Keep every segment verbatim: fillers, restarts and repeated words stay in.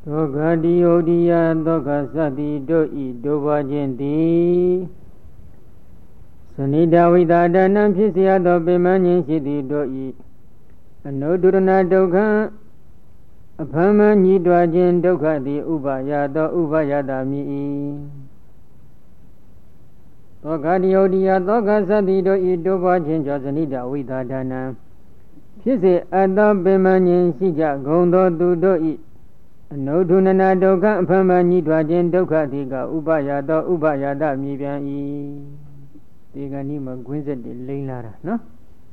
သောကတိယုတ်တိယသောကသတိတို့ဤဒုဘာခြင်းသည်စနိဒဝိတာဒနံဖြစ်เสียသောပင်မခြင်းရှိသည်တို့ဤအနုဒုရဏဒုက္ခအဖမ်းမညှိတွားခြင်းဒုက္ခသည်ဥပါယသောဥပါယတာမိ၏သောကတိယုတ်တိယသောကသတိတို့ဤဒုဘာခြင်းကြောင့်စနိဒဝိတာဒနံဖြစ်စေအပ်သောပင်မခြင်းရှိကြဂုံသောသူတို့ဤအနုဒုနနာဒုက္ခအဖမ်းမညှိတွားခြင်းဒုက္ခသည်ကဥပါယသောဥပါယတာမိပြန်၏ဒီကနေ့မှာကွင်းဆက်တွေလိမ့်လာတာနော်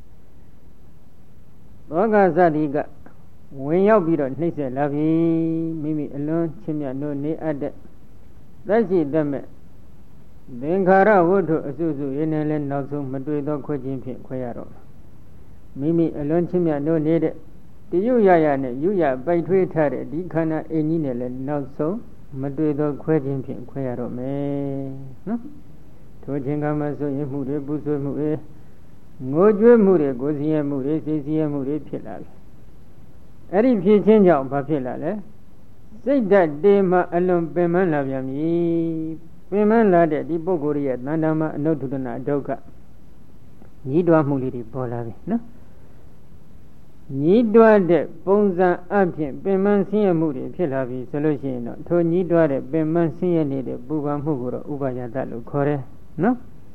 သောကသတိကဝင်ရောက်ပြီးတော့နှိမ့်ဆက်လာပြီမိမိအလွန်ချစ်မြတ်လို့နေအပ်တဲ့သက်ရှိတတ်မဲ့သင်္ခါရဝတ္ထုအစုစုရင်းနဲ့လည်းနောက်ဆုံးမတွေ့သောခွဲခြင်းဖြင့်ခွဲရတော့မိမိအလွန်ချစ်မြတ်လို့နေတဲ့တယုရရနဲ့ယုရပိုက်ထွေးထားတဲ့ဒီခန္ဓာအင်းကြီးနဲ့လည်းနောက်ဆုံးမတွေ့သောခွဲခြင်းဖြင့်ခွဲရတော့မယ်နော်ထိုခြင်းကမှဆိုရင်မှုတွေပူဆွေးမှုတွေငိုကြွေးမှုတွေကိုယ်စီရင်မှုတွေစိတ်စီရင်မှုတွေဖြစ်လာပြီအဲ့ဒီဖြစ်ခြင်းကြောင့်ဘာဖြစ်လာလဲစိတ်ဓာတ်တေမှအလွန်ပင်ပန်းလာပြန်ပြီပင်ပန်းလာတဲ့ဒီပုဂ္ဂိုလ်ရဲ့တဏ္ဍာမအနုဒုဒနာဒုက္ခညှိတွားမှုလေးတွေပေါ်လာပြီနော်ညှိတွားတဲ့ပုံစံအဖြစ်ပင်ပန်းဆင်းရဲမှုတွေဖြစ်လာပြီဆိုလို့ရှိရင်တော့ထိုညှိတွားတဲ့ပင်ပန်းဆင်းရဲနေတဲ့ပူပန်မှုကိုတော့ဥပါယတလို့ခေါ်တယ်နော်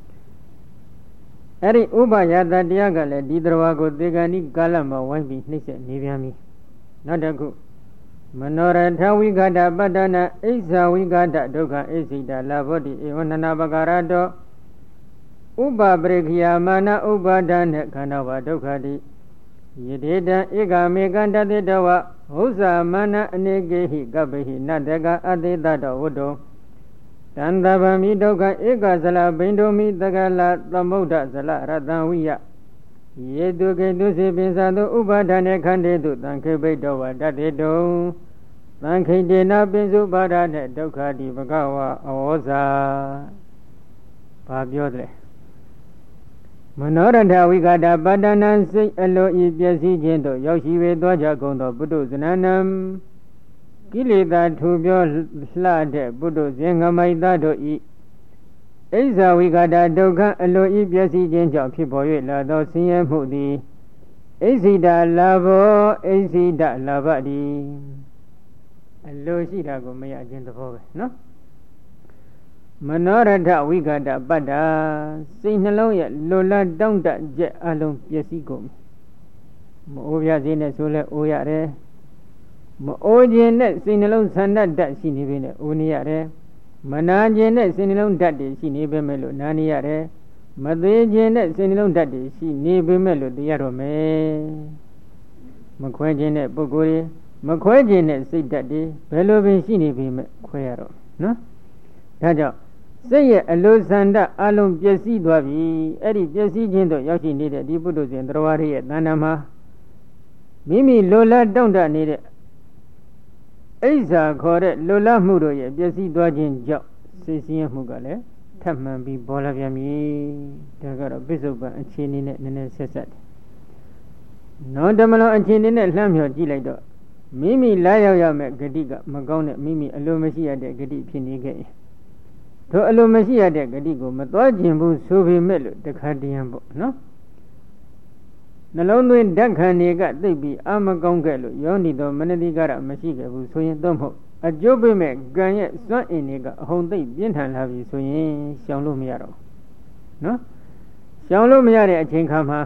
အဲ့ဒီဥပါယတတရားကလည်းဒီတရားကိုသေဂာနိကာလမှာဝိုင်းပြီးနှိမ့်ဆက်နေပြန်ပြီနောက်တစ်ခုမနောရထဝိကတပတ္တနာအိဇာဝိကတဒုက္ခအိစိတလာဘောတိဧဝနနာပကာရတောဥပပရိခိယမာနဥပါဒနဲ့ခန္ဓာဝဒုက္ခတိယတိတံဧကမေကံတတိတဝဟုဇာမာနအနေကေဟိကပ္ပဟိနတကအတိတတောဝတ္တောတန္တဗမိဒုက္ခဧကဇလဘိန္ဒုမိတကလသမုဒ္ဒဇလရတံဝိယယေတုကေတုစေပိသတုဥပါဒနဲ့ခန္တေတုသံခေဘိတောဝတတေတုံသံခိတေနပိစုပါဒနဲ့ဒုက္ခတိဘဂဝါအဝောဇာဘာပြောတယ်မနောရထဝိကတာပတ္တနံစိတ်အလိုဤပျက်စီးခြင်းတို့ရောက်ရှိဝေသွားကြကုန်သောပုထုဇနနံကိလေသာထူပြောလှတဲ့ပုထုဇဉ်ငမိုက်သားတို့ဤအိဇာဝိကတာဒုက္ခအလိုဤပျက်စီးခြင်းကြောင့်ဖြစ်ပေါ်၍လာသောဆင်းရဲမှုသည်အိစိတလာဘောအိစိတလာဘတိအလိုရှိတာကိုမရခြင်းသဘောပဲနော်မနောရထဝိကတပတ္တာစိတ်နှလုံးရဲ့လိုလားတောင့်တချက်အလုံးပျက်စီးကုန်မအိုးပြစေနဲ့ဆိုလဲအိုးရတယ်မအိုးခြင်းနဲ့စိတ်နှလုံးဆန္ဒတတ်ရှိနေပြီနဲ့အိုးနေရတယ်မနာခြင်းနဲ့စိတ်နှလုံးဓာတ်တွေရှိနေပေမဲ့လို့နာနေရတယ်မသေးခြင်းနဲ့စိတ်နှလုံးဓာတ်တွေရှိနေပေမဲ့လို့သိရတော့မယ်မခွဲခြင်းနဲ့ပုဂ္ဂိုလ်တွေမခွဲခြင်းနဲ့စိတ်ဓာတ်တွေဘယ်လိုပင်ရှိနေပေမဲ့ခွဲရတော့နော်ဒါကြောင့်စိတ်ရဲ့အလိုဆန္ဒအလုံးပျက်စီးသွားပြီအဲ့ဒီပျက်စီးခြင်းတို့ရောက်ရှိနေတဲ့ဒီပုထုဇဉ်တရားတွေရဲ့တဏ္ဍာမှာမိမိလိုလားတောင့်တနေတဲ့အိဇာခေါ်တဲ့လိုလားမှုတို့ရဲ့ပျက်စီးသွားခြင်းကြောင့်စိတ်ဆင်းရဲမှုကလည်းထပ်မှန်ပြီးပေါ်လာပြန်ပြီဒါကတော့ပိဿုပန်အခြေအနေနဲ့နည်းနည်းဆက်ဆက်တယ်နောက်တမလို့အခြေအနေနဲ့လှမ်းမြော်ကြည့်လိုက်တော့မိမိလာရောက်ရမယ့်ဂတိကမကောင်းတဲ့မိမိအလိုမရှိရတဲ့ဂတိဖြစ်နေခဲ့ရင်တို့အလိုမရှိရတဲ့ဂတိကိုမသွားခြင်းဘူးဆိုပေမဲ့လို့တခါတည်းရန်ပေါ့နော်နှလုံးသွင်းဓာတ်ခံတွေကသိပြီးအာမကောင်းခဲ့လို့ယောနိတော်မနတိကရမရှိခဲ့ဘူးဆိုရင်တော့မဟုတ်အကျိုးပေးမဲ့ကံရဲ့စွမ်းအင်တွေကအဟုန်သိပ်ပြင်းထန်လာပြီဆိုရင်ရှောင်လို့မရတော့နော်ရှောင်လို့မရတဲ့အချိန်ခါမှာ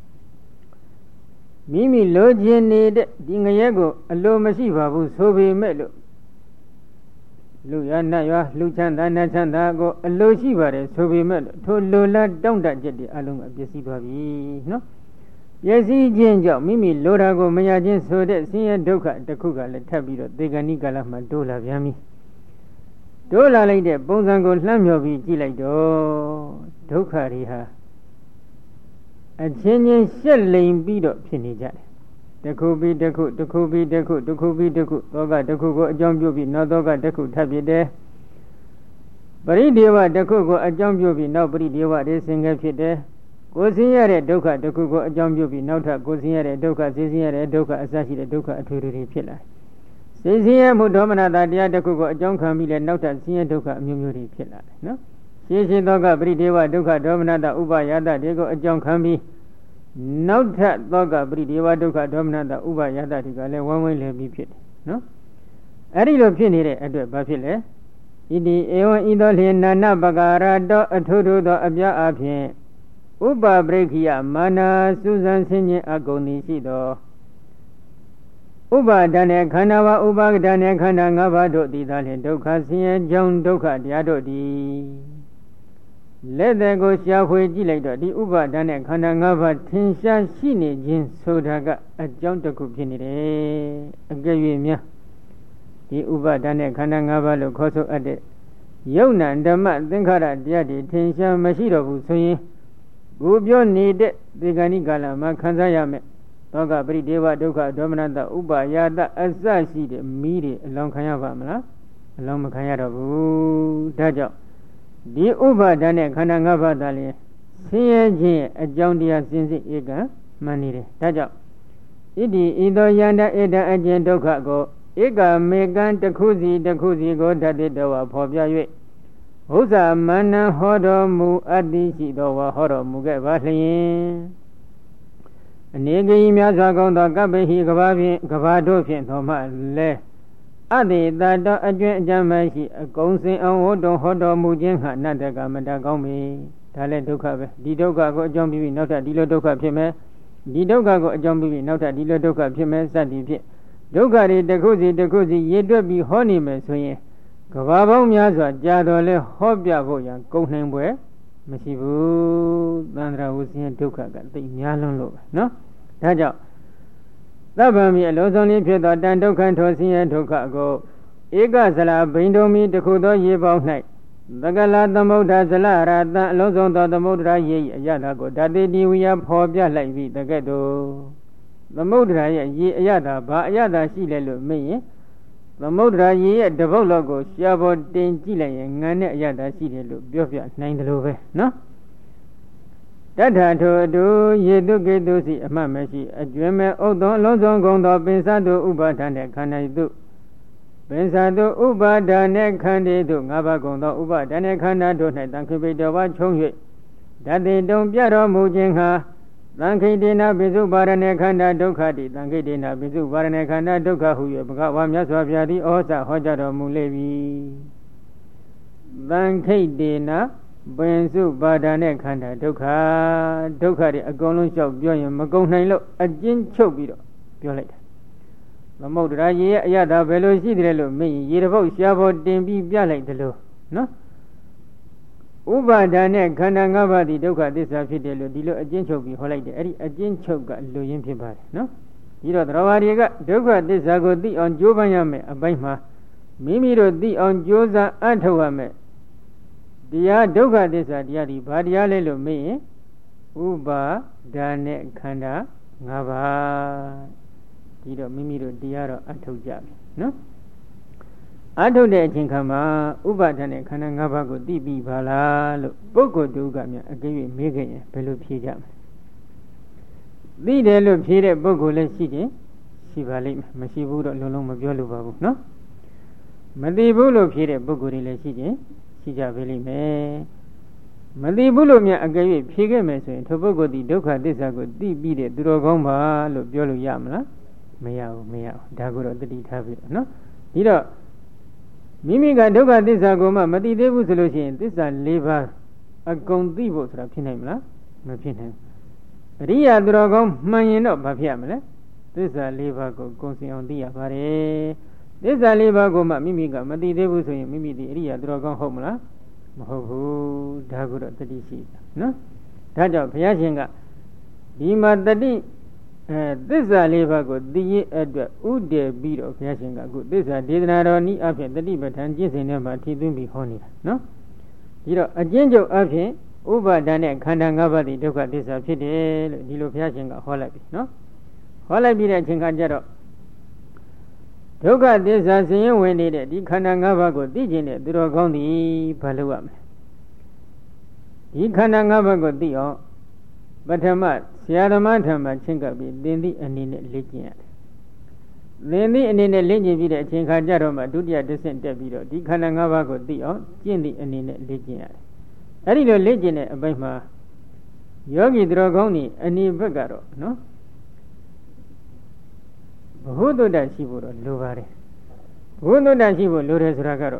မိမိလိုချင်နေတဲ့ဒီငရဲကိုအလိုမရှိပါဘူးဆိုပေမဲ့လို့လူရနတ်ရလူချမ်းသာနတ်ချမ်းသာကိုအလိုရှိပါတယ်ဆိုပေမဲ့လို့ထိုလိုလားတောင့်တချက်တွေအလုံးကပျက်စီးသွားပြီနော်ပျက်စီးခြင်းကြောင့်မိမိလိုတာကိုမရခြင်းဆိုတဲ့ဆင်းရဲဒုက္ခတစ်ခုကလည်းထပ်ပြီးတော့သေဂဏိကာလမှာတိုးလာပြန်ပြီတိုးလာလိုက်တဲ့ပုံစံကိုလှမ်းမြော်ပြီးကြည့်လိုက်တော့ဒုက္ခတွေဟာအချင်းချင်းရှက်လိမ်ပြီးတော့ဖြစ်နေကြတယ်တစ်ခုပြီးတစ်ခုတစ်ခုပြီးတစ်ခုတစ်ခုပြီးတစ်ခုသောကတစ်ခုကိုအကြောင်းပြုပြီးနောက်သောကတစ်ခုထပ်ဖြစ်တယ်ပရိဒေဝတစ်ခုကိုအကြောင်းပြုပြီးနောက်ပရိဒေဝတွေဆင်ခဲ့ဖြစ်တယ်ကိုယ်ဆင်းရတဲ့ဒုက္ခတစ်ခုကိုအကြောင်းပြုပြီးနောက်ထပ်ကိုယ်ဆင်းရတဲ့ဒုက္ခဆင်းဆင်းရတဲ့ဒုက္ခအစရှိတဲ့ဒုက္ခအထွေထွေတွေဖြစ်လာစစိတ်ဆင်းရဲမှုဒေါမနတာတရားတစ်ခုကိုအကြောင်းခံပြီးလဲနောက်ထပ်ဆင်းရဲဒုက္ခအမျိုးမျိုးတွေဖြစ်လာတယ်နော်ရှင်းရှင်းသောကပရိဒေဝဒုက္ခဒေါမနတာဥပါယတတွေကိုအကြောင်းခံပြီးနောက်ထပ်သောကပရိဒေဝဒုက္ခဒေါမနတာဥပါယတတွေကလည်းဝမ်းဝင်းလည်ပြီးဖြစ်တယ်နော်အဲ့ဒီလိုဖြစ်နေတဲ့အတွက်ဘာဖြစ်လဲဣတိဧဝံဤသောလျင်နာနပကာရတောအထုထုသောအပြားအဖြင့်ဥပပရိခိယမာနာစုဇံဆင်းခြင်းအကုန်သည်ရှိသောဥပါဒณะခန္ဓာဝဥပါဒณะခန္ဓာ၅ပါးတို့သည်သာလျှင်ဒုက္ခဆင်းရဲကြောင်းဒုက္ခတရားတို့သည်လက်တဲ့ကိုရှားဖွေကြည့်လိုက်တော့ဒီဥပါဒณะခန္ဓာ၅ပါးထင်ရှားရှိနေခြင်းဆိုတာကအကြောင်းတစ်ခုဖြစ်နေတယ်အကယ်၍များဒီဥပါဒณะခန္ဓာ၅ပါးလို့ခေါ်ဆိုအပ်တဲ့ယုံနာဓမ္မသင်္ခါရတရားတွေထင်ရှားမရှိတော့ဘူးဆိုရင်ကိုပြောနေတဲ့ဒီကဏိကာလမှာခံစားရမယ်သောကပရိဒေဝဒုက္ခဒေါမနတဥပါယတအစရှိတဲ့မိတွေအလောင်းခံရပါမလားအလောင်းမခံရတော့ဘူးဒါကြောင့်ဒီဥပါဒณะခန္ဓာ၅ပါးသာလျှင်ဆင်းရဲခြင်းအကြောင်းတရားစင်စစ်ဧကံမှန်နေတယ်ဒါကြောင့်ဣတိဤသောယန္တဧတံအကျဉ်ဒုက္ခကိုဧကမေကံတစ်ခုစီတစ်ခုစီကိုဓာတိတော်ဝါဖော်ပြ၍ဘုဇာမန္နဟောတော်မူအတ္တိရှိတော်ဝါဟောတော်မူခဲ့ပါလျင်အနေကြီးများစွာကောင်းသောကပ္ပိဟိကဘာဖြင့်ကဘာတို့ဖြင့်သောမှလဲအတ္တိတတောအကျွင့်အကြမ်းမရှိအကုန်စင်အောင်ဟောတော်ဟောတော်မူခြင်းဟာနတ္တကမတကောင်းပြီဒါလည်းဒုက္ခပဲဒီဒုက္ခကိုအကြောင်းပြုပြီးနောက်ထပ်ဒီလိုဒုက္ခဖြစ်မယ်ဒီဒုက္ခကိုအကြောင်းပြုပြီးနောက်ထပ်ဒီလိုဒုက္ခဖြစ်မယ်စသည်ဖြင့်ဒုက္ခတွေတစ်ခုစီတစ်ခုစီရည်တွက်ပြီးဟောနေမယ်ဆိုရင်ကဘာပေါင်းများစွာကြာတော်လဲဟောပြဖို့ရန်ကုန်နိုင်ပွဲမရှိဘူးသန္တရာဝဆင်းဒုက္ခကသိများလွန်းလို့ပဲနော်ဒါကြောင့်သဗ္ဗံမိအလုံးစုံလေးဖြစ်သောတန်ဒုက္ခထောဆင်းရဲဒုက္ခကိုဧကဇလာဘိန္ဒုံမိတစ်ခုသောရေပေါင်း၌သကလာသမုဒ္ဒဇလရတံအလုံးစုံသောသမုဒ္ဒရာရေ၏အရသာကိုဓာတိတိဝိယဖော်ပြလိုက်ပြီးတကဲ့သို့သမုဒ္ဒရာရဲ့ရေအရသာဘာအရသာရှိလဲလို့မေးရင်သမုဒ္ဒရာရေရဲ့တပုတ်လောက်ကိုရှားပေါ်တင်ကြည့်လိုက်ရင်ငန်းတဲ့အရသာရှိတယ်လို့ပြောပြနိုင်တယ်လို့ပဲနော်တထထိုအတူရေတုကေတုစီအမှတ်မရှိအကျွမ်းမဲ့ဥဒ္ဒောအလုံးစုံကုန်သောပင်စတုဥပါဒณะခန္ဓာတုပင်စတုဥပါဒณะခန္ဓာတုငါးပါးကုန်သောဥပါဒณะခန္ဓာတို့၌တံခိပိတောဝါချုံ၍ဓာတိတုံပြတော်မူခြင်းဟာသံခိတေနပိစုပါရဏေခန္ဓာဒုက္ခတိသံခိတေနပိစုပါရဏေခန္ဓာဒုက္ခဟု၍ဘဂဝါမြတ်စွာဘုရားသည်ဩဇဟောကြားတော်မူလေပြီသံခိတေနပိစုပါဒณะခန္ဓာဒုက္ခဒုက္ခတွေအကုန်လုံးလျှောက်ပြောရင်မကုန်နိုင်လို့အကျဉ်းချုပ်ပြီးတော့ပြောလိုက်တာသမုဒ္ဒရာရေရဲ့အရသာဘယ်လိုရှိတယ်လို့မေးရင်ရေတစ်ပုတ်ရှားဖို့တင်ပြီးပြလိုက်တယ်လို့နော်ဥပါဒณะခန္ဓာ၅ပါးသည်ဒုက္ခသစ္စာဖြစ်တယ်လို့ဒီလိုအကျဉ်းချုပ်ပြီးဟောလိုက်တယ်အဲ့ဒီအကျဉ်းချုပ်ကလူရင်းဖြစ်ပါတယ်နော်ဒီတော့သရဝါတွေကဒုက္ခသစ္စာကိုသိအောင်ကြိုးပမ်းရမယ်အပိုင်းမှာမိမိတို့သိအောင်ကြိုးစားအထောက်ရမယ်တရားဒုက္ခသစ္စာတရားဒီဘာတရားလဲလို့မေးရင်ဥပါဒณะခန္ဓာ၅ပါးဒီတော့မိမိတို့တရားတော့အထောက်ကြပြီနော်အထုတ်တဲ့အချိန်ခါမှာဥပါဒณะခန္ဓာ၅ပါးကိုသိပြီပါလားလို့ပုဂ္ဂိုလ်တူကများအကယ်၍မေးခဲ့ရင်ဘယ်လိုဖြေကြမလဲသိတယ်လို့ဖြေတဲ့ပုဂ္ဂိုလ်လည်းရှိတယ်ရှိပါလိမ့်မယ်မရှိဘူးတော့လုံးလုံးမပြောလို့ပါဘူးနော်မသိဘူးလို့ဖြေတဲ့ပုဂ္ဂိုလ်တွေလည်းရှိတယ်ရှိကြပါလိမ့်မယ်မသိဘူးလို့များအကယ်၍ဖြေခဲ့မယ်ဆိုရင်ထိုပုဂ္ဂိုလ်ဒီဒုက္ခသစ္စာကိုသိပြီးတဲ့သူတော်ကောင်းပါလို့ပြောလို့ရမလားမရဘူးမရဘူးဒါကိုတော့တတိထားပြီနော်ဒီတော့မိမိကဒုက္ခသစ္စာကိုမှမသိသေးဘူးဆိုလို့ရှိရင်သစ္စာ၄ပါးအကုန်သိဖို့ဆိုတာဖြစ်နိုင်မလားမဖြစ်နိုင်အရိယာသူတော်ကောင်းမှန်ရင်တော့ဘာဖြစ်ရမလဲသစ္စာ၄ပါးကိုကုန်စင်အောင်သိရပါတယ်သစ္စာ၄ပါးကိုမှမိမိကမသိသေးဘူးဆိုရင်မိမိဒီအရိယာသူတော်ကောင်းဟုတ်မလားမဟုတ်ဘူးဒါကိုတော့တတိရှိတာနော်ဒါကြောင့်ဘုရားရှင်ကဒီမှာတတိအဲသစ္စာလေးပါးကိုသိရင်အတွက်ဥတည်ပြီးတော့ဘုရားရှင်ကအခုသစ္စာဒေသနာတော်နည်းအဖြစ်တတိပဋ္ဌာန်ကျင့်စဉ်ထဲမှာထည့်သွင်းပြီးဟောနေတာနော်ဒီတော့အကျဉ်းချုပ်အဖြစ်ဥပါဒณะခန္ဓာ၅ပါးသည်ဒုက္ခသစ္စာဖြစ်တယ်လို့ဒီလိုဘုရားရှင်ကဟောလိုက်ပြီနော်ဟောလိုက်ပြီးတဲ့အချိန်ခါကျတော့ဒုက္ခသစ္စာဆင်းရဲဝင်နေတဲ့ဒီခန္ဓာ၅ပါးကိုသိခြင်းနဲ့သူတော်ကောင်းသည်ဘာလုပ်ရမလဲဒီခန္ဓာ၅ပါးကိုသိအောင်ပထမဆရာသမားထံမှာချင်းကပ်ပြီးသင်သည့်အနေနဲ့လေ့ကျင့်ရတယ်သင်သည့်အနေနဲ့လင့်ကျင့်ပြီးတဲ့အချိန်ခါကြတော့မှဒုတိယတစ်ဆင့်တက်ပြီးတော့ဒီခန္ဓာ၅ပါးကိုသိအောင်ကျင့်သည့်အနေနဲ့လေ့ကျင့်ရတယ်။အဲဒီလိုလေ့ကျင့်တဲ့အပိုင်းမှာယောဂီသူတော်ကောင်းတွေအနေဘက်ကတော့နော်ဘဟုတုတ္တရှိဖို့တော့လိုပါတယ်။ဘဟုတုတ္တရှိဖို့လိုတယ်ဆိုတာကတော့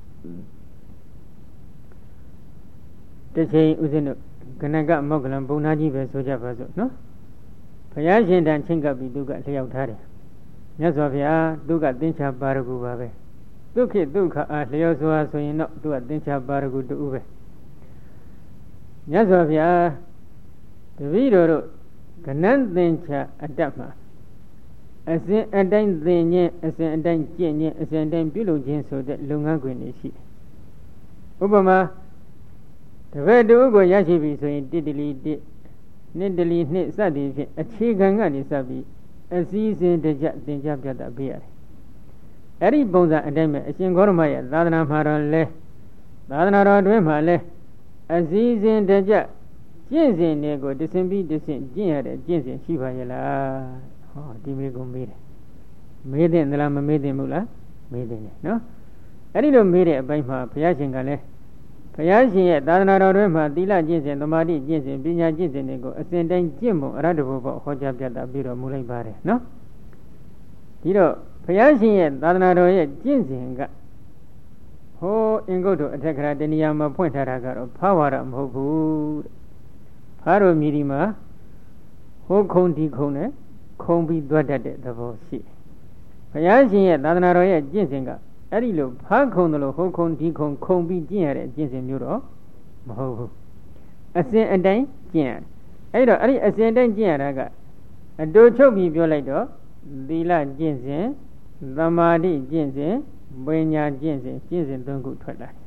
တစ်ချိန်ဥစဉ်တို့ကနကမောက္ကလံဘုံနာကြီးပဲဆိုကြပါစို့နော်။ဘုရားရှင်တန်ချင်းကပ်ပြီးသူကလျှောက်ထားတယ်မြတ်စွာဘုရားသူကသင်္ချာပါရဂူပါပဲဒုက္ခိဒုက္ခအားလျောစွာဆိုရင်တော့သူကသင်္ချာပါရဂူတူပဲမြတ်စွာဘုရားတပည့်တော်တို့ကနန်းသင်္ချာအတ္တမှာအစဉ်အတိုင်းသင်ခြင်းအစဉ်အတိုင်းကျင့်ခြင်းအစဉ်အတိုင်းပြုလုပ်ခြင်းဆိုတဲ့လုပ်ငန်းခွင်တွေရှိတယ်ဥပမာတပည့်တို့ကိုရရှိပြီဆိုရင်တစ်တလီတစ်နှစ်တလီနှစ်စသည်ဖြင့်အခြေခံကနေစပြီးအစည်းအစဉ်တကြသင်ကြားပြသပေးရတယ်။အဲ့ဒီပုံစံအတိုင်းပဲအရှင်ဂေါရမရဲ့သာသနာမှာတော့လဲသာသနာတော်တွင်မှာလဲအစည်းအစဉ်တကြကျင့်စဉ်တွေကိုတဆင်ပြီးတဆင်ကျင့်ရတဲ့ကျင့်စဉ်ရှိပါရဲ့လား။ဟောဒီမေကုံမေးတယ်။မေးတဲ့သလားမမေးတဲ့ဘူးလား။မေးတယ်နော်။အဲ့ဒီလိုမေးတဲ့အပိုင်းမှာဘုရားရှင်ကလည်းဘုရားရှင်ရဲ့သာသနာတော်တွင်မှာသီလကျင့်စဉ်သမာဓိကျင့်စဉ်ပညာကျင့်စဉ်တွေကိုအစဉ်တိုင်းကျင့်ဖို့အရဟတဘုဘောဟောကြားပြသပြီးတော်မူလိုက်ပါတယ်နော်ဒီတော့ဘုရားရှင်ရဲ့သာသနာတော်ရဲ့ကျင့်စဉ်ကဟိုအင်္ဂုတ္တအထက်ကရာတဏှာမှာဖွင့်ထားတာကတော့ဖာဝါရမဟုတ်ဘူးဖာတော်မြည်ဒီမှာဟိုခုံဒီခုံနဲ့ခုံပြီးသွားတတ်တဲ့သဘောရှိဘုရားရှင်ရဲ့သာသနာတော်ရဲ့ကျင့်စဉ်ကအဲ့ဒီလိုဖားခုံတယ်လို့ဟိုခုံဒီခုံခုံပြီးကျင့်ရတဲ့ကျင့်စဉ်မျိုးတော့မဟုတ်ဘူးအစဉ်အတိုင်းကျင့်ရတယ်အဲ့တော့အဲ့ဒီအစဉ်အတိုင်းကျင့်ရတာကအတူချုပ်ပြီးပြောလိုက်တော့သီလကျင့်စဉ်သမာဓိကျင့်စဉ်ပညာကျင့်စဉ်ကျင့်စဉ်သုံးခုထွက်လာ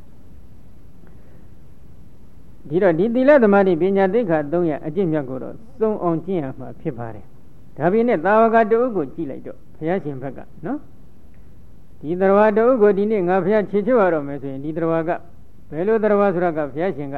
ဒီတော့ဒီသီလသမာဓိပညာသိက္ခာသုံးရအကျင့်မြတ်ကိုတော့စုံအောင်ကျင့်ရမှာဖြစ်ပါတယ်ဒါပေမဲ့သာဝကတဥကိုကြည့်လိုက်တော့ဘုရားရှင်ဘက်ကနော်ဒီသရဝတဥကိုဒီနေ့ငါဘုရားခြေချွတ်ရတော့မယ်ဆိုရင်ဒီသရဝကဘယ်လိုသရဝဆိုတာကဘုရားရှင်က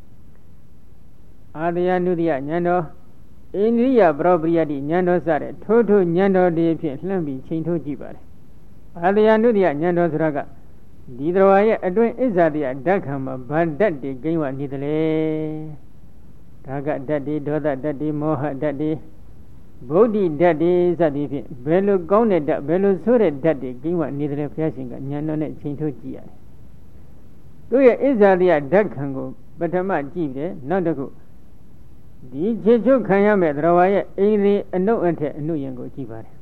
အာတယနုတ္တိယဉာဏ်တော်အိန္ဒိယပရောပရိယတိဉာဏ်တော်စတဲ့ထိုးထိုးဉာဏ်တော်တွေဖြင့်လှမ်းပြီးချိန်ထိုးကြည့်ပါတယ်အာတယနုတ္တိယဉာဏ်တော်ဆိုတာကဒီသရဝရဲ့အတွင်းအစ္ဆာတိယဓာတ်ခံမှာဗဓာတ်တွေဂိမ်းဝနေတယ်လေဒါကဓာတ်တွေဒေါသဓာတ်တွေမောဟဓာတ်တွေဗုဒ္ဓဓာတ်တွေစသည်ဖြင့်ဘယ်လိုကောင်းတဲ့ဓာတ်ဘယ်လိုဆိုးတဲ့ဓာတ်တွေကိန်းဝနေတယ်ဘုရားရှင်ကဉာဏ်တော်နဲ့ချိန်ထုတ်ကြည့်ရတယ်သူရဲ့အစ္ဆာတိယဓာတ်ခံကိုပထမကြည့်တယ်နောက်တစ်ခုဒီခြေချုပ်ခံရမဲ့သရဝါရဲ့အိန္ဒြေအနုအထက်အနုယံကိုကြည့်ပါတယ်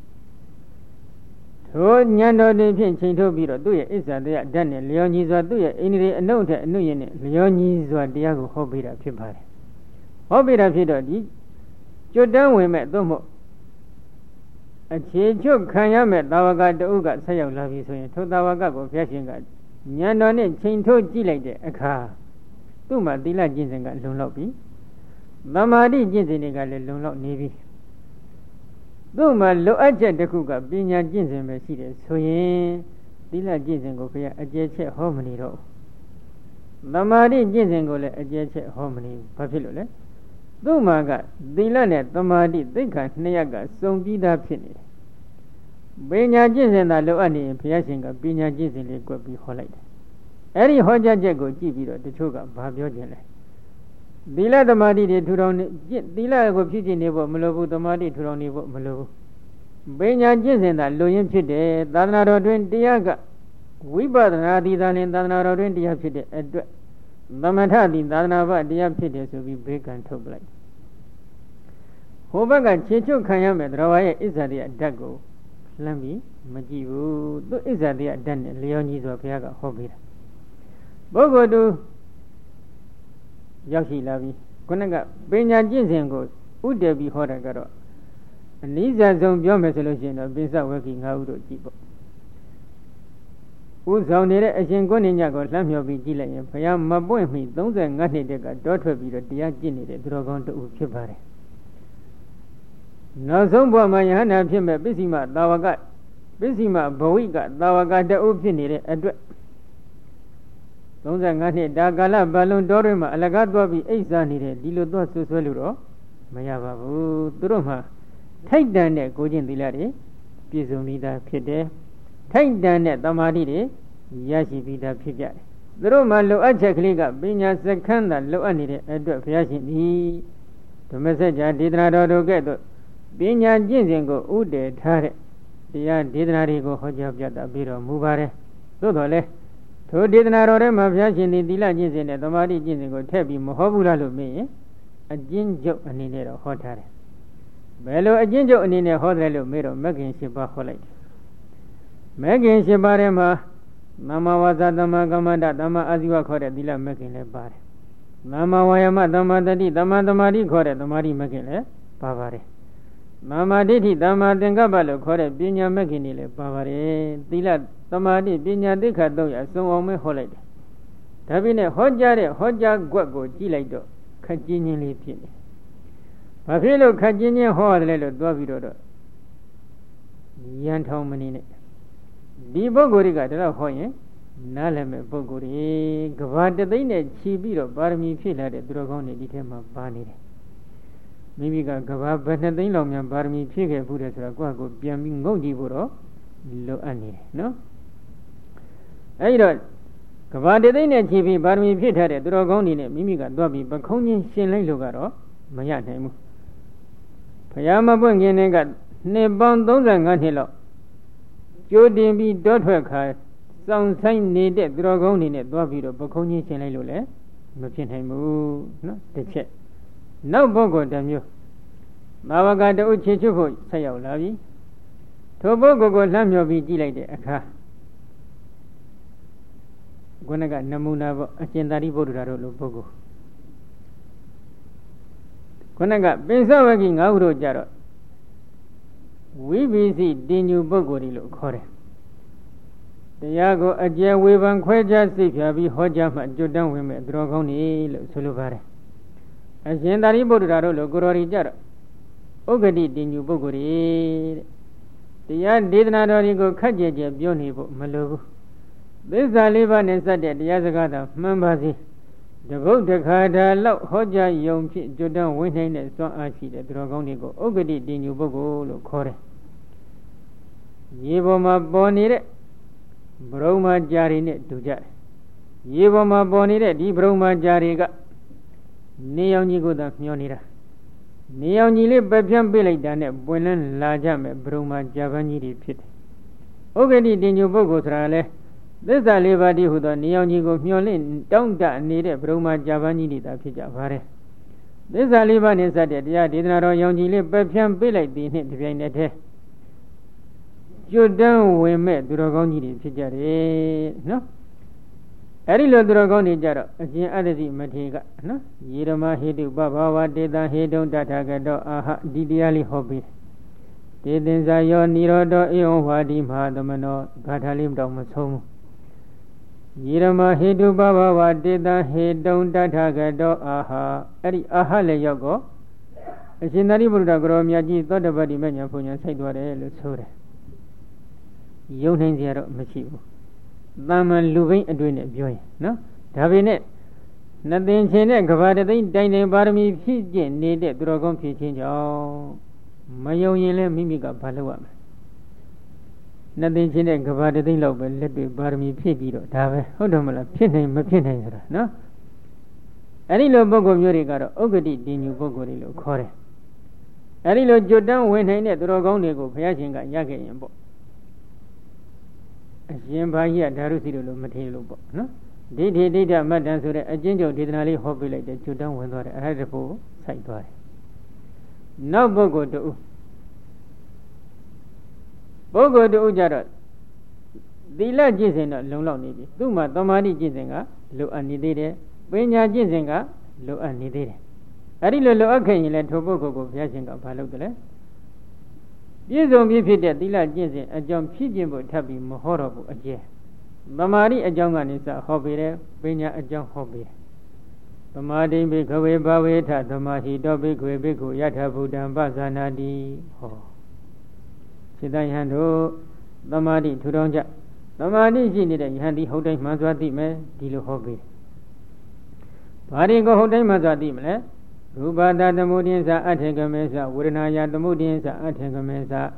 ထိုဉာဏ်တော်တွေဖြင့်ချိန်ထုတ်ပြီးတော့သူရဲ့အစ္ဆာတိယဓာတ်နဲ့လျော်ညီစွာသူရဲ့အိန္ဒြေအနုအထက်အနုယံနဲ့လျော်ညီစွာတရားကိုဟောပေးတာဖြစ်ပါတယ်ဟောပေးတာဖြစ်တော့ဒီကျွတ်တန်းဝင်မဲ့သို့မဟုတ်အခြေချုပ်ခံရမဲ့သာဝကတဥကဆက်ရောက်လာပြီဆိုရင်ထိုသာဝကကိုဘုရားရှင်ကဉာဏ်တော်နဲ့ချိန်ထိုးကြည့်လိုက်တဲ့အခါသူ့မှာသီလကျင့်စဉ်ကလုံလောက်ပြီသမာဓိကျင့်စဉ်တွေကလည်းလုံလောက်နေပြီသူ့မှာလိုအပ်ချက်တစ်ခုကပညာကျင့်စဉ်ပဲရှိတယ်ဆိုရင်သီလကျင့်စဉ်ကိုဘုရားအကျယ်ချက်ဟောမနေတော့သမာဓိကျင့်စဉ်ကိုလည်းအကျယ်ချက်ဟောမနေဘူးဘာဖြစ်လို့လဲသူ့မှာကသီလနဲ့သမာဓိသိက္ခာနှစ်ရပ်ကစုံပြီးသားဖြစ်နေတယ်။ပညာကျင့်စဉ်သာလိုအပ်နေရင်ဘုရားရှင်ကပညာကျင့်စဉ်လေးကွက်ပြီးဟောလိုက်တယ်။အဲဒီဟောကြားချက်ကိုကြည့်ပြီးတော့တချို့ကဘာပြောခြင်းလဲ။သီလသမာဓိတွေထူထောင်နေသီလကိုဖြည့်ကျင့်နေဖို့မလိုဘူးသမာဓိထူထောင်နေဖို့မလိုဘူး။ပညာကျင့်စဉ်သာလိုရင်းဖြစ်တယ်။သာသနာတော်တွင်တရားကဝိပဿနာသီသာလင်သာသနာတော်တွင်တရားဖြစ်တဲ့အတွက်သမထတိသာသနာ့ဘတရားဖြစ်တယ်ဆိုပြီးဘေးကံထုတ်ပလိုက်ဟိုဘက်ကခြေချုပ်ခံရမယ်သရဝါရဲ့အစ္ဆာတိယဓာတ်ကိုလှမ်းပြီးမကြည့်ဘူးသူအစ္ဆာတိယဓာတ်နဲ့လျော်ညီဆိုဘုရားကဟောပေးတာပုဂ္ဂိုလ်တူရောက်ရှိလာပြီခုနကပညာကျင့်စဉ်ကိုဥတည်ပြီးဟောတာကတော့အနည်းဆုံးပြောမယ်ဆိုလို့ရှိရင်တော့ပိဿဝဂီ၅ဦးတို့ကြည့်ပေါ့ဥဆောင်နေတဲ့အရှင်ကိုဏညကိုလှမ်းမြော်ပြီးကြည့်လိုက်ရင်ဘုရားမပွင့်မီ၃၅နှစ်တက်ကတောထွက်ပြီးတော့တရားကျင့်နေတဲ့သူတော်ကောင်းတူဖြစ်ပါတယ်။နောက်ဆုံးဘဝမှာယဟန္တာဖြစ်မဲ့ပစ္စည်းမသာဝကပစ္စည်းမဘဝိကသာဝကတူဖြစ်နေတဲ့အတွက်၃၅နှစ်ဒါကာလဘလုံးတောတွင်မှာအလကားသွားပြီးအိပ်စားနေတဲ့ဒီလိုသွားဆွဆွဲလို့တော့မရပါဘူး။သူတို့မှာထိုက်တန်တဲ့ကိုကျင့်သီလတွေပြည့်စုံပြီးသားဖြစ်တယ်ထိုက်တန်တဲ့သမာဓိတွေရရှိပြီးသားဖြစ်ကြတယ်သူတို့မှလိုအပ်ချက်ကလေးကပညာစက္ခန်းသာလိုအပ်နေတဲ့အတွက်ဘုရားရှင်သည်ဓမ္မစကြာဒေသနာတော်တို့ကဲ့သို့ပညာကျင့်စဉ်ကိုဥတည်ထားတဲ့တရားဒေသနာတွေကိုဟောကြားပြသပြီးတော်မူပါတယ်သို့တော်လည်းထိုဒေသနာတော်ထဲမှာဘုရားရှင်သည်သီလကျင့်စဉ်နဲ့သမာဓိကျင့်စဉ်ကိုထည့်ပြီးမဟောဘူးလားလို့မေးရင်အကျဉ်းချုပ်အနေနဲ့တော့ဟောထားတယ်ဘယ်လိုအကျဉ်းချုပ်အနေနဲ့ဟောတယ်လို့မေးတော့မဂ္ဂင်၈ပါးဟောလိုက်တယ်မဂ္ဂင်၈ပါးထဲမှာသမ္မာဝါစာသမ္မာကမ္မန္တသမ္မာအာဇီဝခေါ်တဲ့သီလမဂ္ဂင်လည်းပါတယ်သမ္မာဝါယာမသမ္မာတတိသမ္မာသမာဓိခေါ်တဲ့သမာဓိမဂ္ဂင်လည်းပါပါတယ်သမ္မာဒိဋ္ဌိသမ္မာသင်္ကပ္ပလို့ခေါ်တဲ့ပညာမဂ္ဂင်တွေလည်းပါပါတယ်သီလသမာဓိပညာသိက္ခာသုံးရအစုံအောင်မဲဟောလိုက်တယ်ဒါပြည့်နဲ့ဟောကြားတဲ့ဟောကြားကွက်ကိုကြည့်လိုက်တော့ခက်ချင်းချင်းလေးဖြစ်နေဘာဖြစ်လို့ခက်ချင်းချင်းဟောရတယ်လို့တွားပြီးတော့ရန်ထောင်မနေနဲ့ဒီပုဂ္ဂိုလ်တွေကဒါတော့ဟောရင်နားလည်မဲ့ပုဂ္ဂိုလ်တွေကဘာတသိမ့်နဲ့ခြီးပြီးတော့ပါရမီဖြည့်လာတဲ့သူတော်ကောင်းတွေဒီထဲမှာပါနေတယ်မိမိကကဘာဘယ်နှစ်သိန်းလောက်များပါရမီဖြည့်ခဲ့ဘူးတဲ့ဆိုတော့ကိုယ့်ကိုပြန်ပြီးငုံကြည့်ဖို့တော့လိုအပ်နေတယ်နော်အဲဒီတော့ကဘာတသိမ့်နဲ့ခြီးပြီးပါရမီဖြည့်ထားတဲ့သူတော်ကောင်းတွေနဲ့မိမိကသွားပြီးပခုံးချင်းရှင်လိုက်လို့ကတော့မရနိုင်ဘူးဘုရားမပွင့်ခင်ကနှစ်ပေါင်းသုံးဆယ်ငါးနှစ်လောက်ကြိုတင်ပြီးတောထွက်ခါစောင့်ဆိုင်နေတဲ့သူတော်ကောင်းတွေနဲ့သွားပြီးတော့ပခုံးချင်းရှင်လိုက်လို့လည်းမဖြစ်နိုင်ဘူးနော်တစ်ချက်နောက်ပုဂ္ဂိုလ်တစ်မျိုးသာဝကတူချေချွတ်ဖို့ဆက်ရောက်လာပြီထိုပုဂ္ဂိုလ်ကိုလှမ်းမြော်ပြီးကြည့်လိုက်တဲ့အခါခုနကနမူနာပေါ့အရှင်သာရိပုတ္တရာတို့လိုပုဂ္ဂိုလ်ခုနကပိဿဝဂိငါးခုတို့ကြတော့ဝိဘိစီတင်ညူပုဂ္ဂိုလ်တွေလို့ခေါ်တယ်တရားကိုအကျယ်ဝေဖန်ခွဲခြားစိတ်ဖြာပြီးဟောကြားမှကျွတ်တန်းဝင်မဲ့သူတော်ကောင်းတွေလို့ဆိုလိုပါတယ်အရှင်သာရိပုတ္တရာတို့လိုကိုရော်ရီကြတော့ဥက္ကဋိတင်ညူပုဂ္ဂိုလ်တွေတဲ့တရားဒေသနာတော်တွေကိုခက်ကြဲကြဲပြောနေဖို့မလိုဘူးသစ္စာလေးပါးနဲ့စတဲ့တရားစကားသာမှန်ပါစေတပုတ်တခါတာလောက်ဟောကြားယုံဖြင့်ကျွတ်တန်းဝင်နိုင်တဲ့စွမ်းအားရှိတဲ့သူတော်ကောင်းတွေကိုဥက္ကဋိတင်ညူပုဂ္ဂိုလ်လို့ခေါ်တယ်ရေပေါ်မှာပေါ်နေတဲ့ဘရုံမာကြာရီနဲ့တူကြတယ်ရေပေါ်မှာပေါ်နေတဲ့ဒီဘရုံမာကြာရီကနေရောင်ကြီးကိုသာမျောနေတာနေရောင်ကြီးလေးပပြန့်ပေးလိုက်တာနဲ့ပွင့်လန်းလာကြမဲ့ဘရုံမာကြာပန်းကြီးတွေဖြစ်တယ်ဥက္ကဋိတင်ညူပုဂ္ဂိုလ်ဆိုတာလဲသစ္စာလေးပါးတည်းဟူသောနေရောင်ကြီးကိုမျောလင့်တောင့်တနေတဲ့ဘရုံမာကြာပန်းကြီးတွေသာဖြစ်ကြပါတယ်သစ္စာလေးပါးနဲ့စတဲ့တရားဒေသနာတော်ရောင်ကြီးလေးပပြန့်ပေးလိုက်သည်နှင့်တပြိုင်နက်တည်းကျွတ်တန်းဝင်မဲ့သူတော်ကောင်းကြီးတွေဖြစ်ကြတယ်နော်အဲ့ဒီလိုသူတော်ကောင်းတွေကြတော့အရှင်အတ္တစီမထေကနော်ယေရမဟေတုပဘာဝတေတံဟေတုံတထာဂတောအာဟဒီတရားလေးဟောပြီးတေသင်္ဇာယောနိရောဓအေဝံဝါဒီမဟာသမနောဂါထာလေးမတော်မဆုံးဘူးယေရမဟေတုပဘာဝတေတံဟေတုံတထာဂတောအာဟအဲ့ဒီအာဟလည်းရောက်တော့အရှင်သာရိပုတ္တရာကရောမြတ်ကြီးသောတပတ္တိမညာဘုံညာဆိုင်သွားတယ်လို့ဆိုတယ်ယုံနိုင်စရာတော့မရှိဘူးသာမန်လူဘိန်းအတွေ့နဲ့ပြောရင်နော်ဒါပေမဲ့နှစ်သိန်းချင်းနဲ့ကဘာတသိန်းတိုင်တိုင်ပါရမီဖြည့်ကျင့်နေတဲ့သူတော်ကောင်းဖြစ်ခြင်းကြောင့်မယုံရင်လည်းမိမိကဘာလုပ်ရမလဲနှစ်သိန်းချင်းနဲ့ကဘာတသိန်းလောက်ပဲလက်တွေ့ပါရမီဖြည့်ပြီးတော့ဒါပဲဟုတ်တယ်မလားဖြစ်နိုင်မဖြစ်နိုင်ဆိုတာနော်အဲ့ဒီလိုပုဂ္ဂိုလ်မျိုးတွေကတော့ဥက္ကဋိတင်ညူပုဂ္ဂိုလ်တွေလို့ခေါ်တယ်အဲ့ဒီလိုကြွတန်းဝင်နိုင်တဲ့သူတော်ကောင်းတွေကိုဘုရားရှင်ကရခဲ့ရင်ပေါ့အရှင်ဘာကြီးကဓာရုစီတို့လိုမထေလို့ပေါ့နော်ဒိဋ္ဌိဒိဋ္ဌမတ္တန်ဆိုတဲ့အကျဉ်းချုပ်ဒေသနာလေးဟောပြလိုက်တဲ့ကျွတ်တန်းဝင်သွားတယ်အဲ့ဒါတဖို့စိုက်သွားတယ်နောက်ပုဂ္ဂိုလ်တူပုဂ္ဂိုလ်တူကြတော့သီလကျင့်စဉ်တော့လုံလောက်နေပြီသူ့မှာသမာဓိကျင့်စဉ်ကလိုအပ်နေသေးတယ်ပညာကျင့်စဉ်ကလိုအပ်နေသေးတယ်အဲ့ဒီလိုလိုအပ်ခဲ့ရင်လည်းထိုပုဂ္ဂိုလ်ကိုဘုရားရှင်ကဘာလုပ်တယ်လဲပြည့်စုံပြည့်ဖြစ်တဲ့သီလကျင့်စဉ်အကြောင်းဖြစ်ခြင်းဖို့ထပ်ပြီးမဟောတော့ဘူးအကျယ်သမာဓိအကြောင်းကနေစဟောပေးတယ်ပညာအကြောင်းဟောပေးတယ်သမာဓိဘိခဝေဘဝေထသမာဟိတောဘိခဝေဘိက္ခုယထာဘုဒ္ဓံပဇာနာတိဟောစိတ္တယဟန်တို့သမာဓိထူထောင်ကြသမာဓိရှိနေတဲ့ယဟန်ဒီဟုတ်တိုင်းမှန်စွာသိမယ်ဒီလိုဟောပေးဘာဒီကိုဟုတ်တိုင်းမှန်စွာသိမလဲရူပတာသမုဒိယသအထေကမေသဝေဒနာယသမုဒိယသအထေကမေသ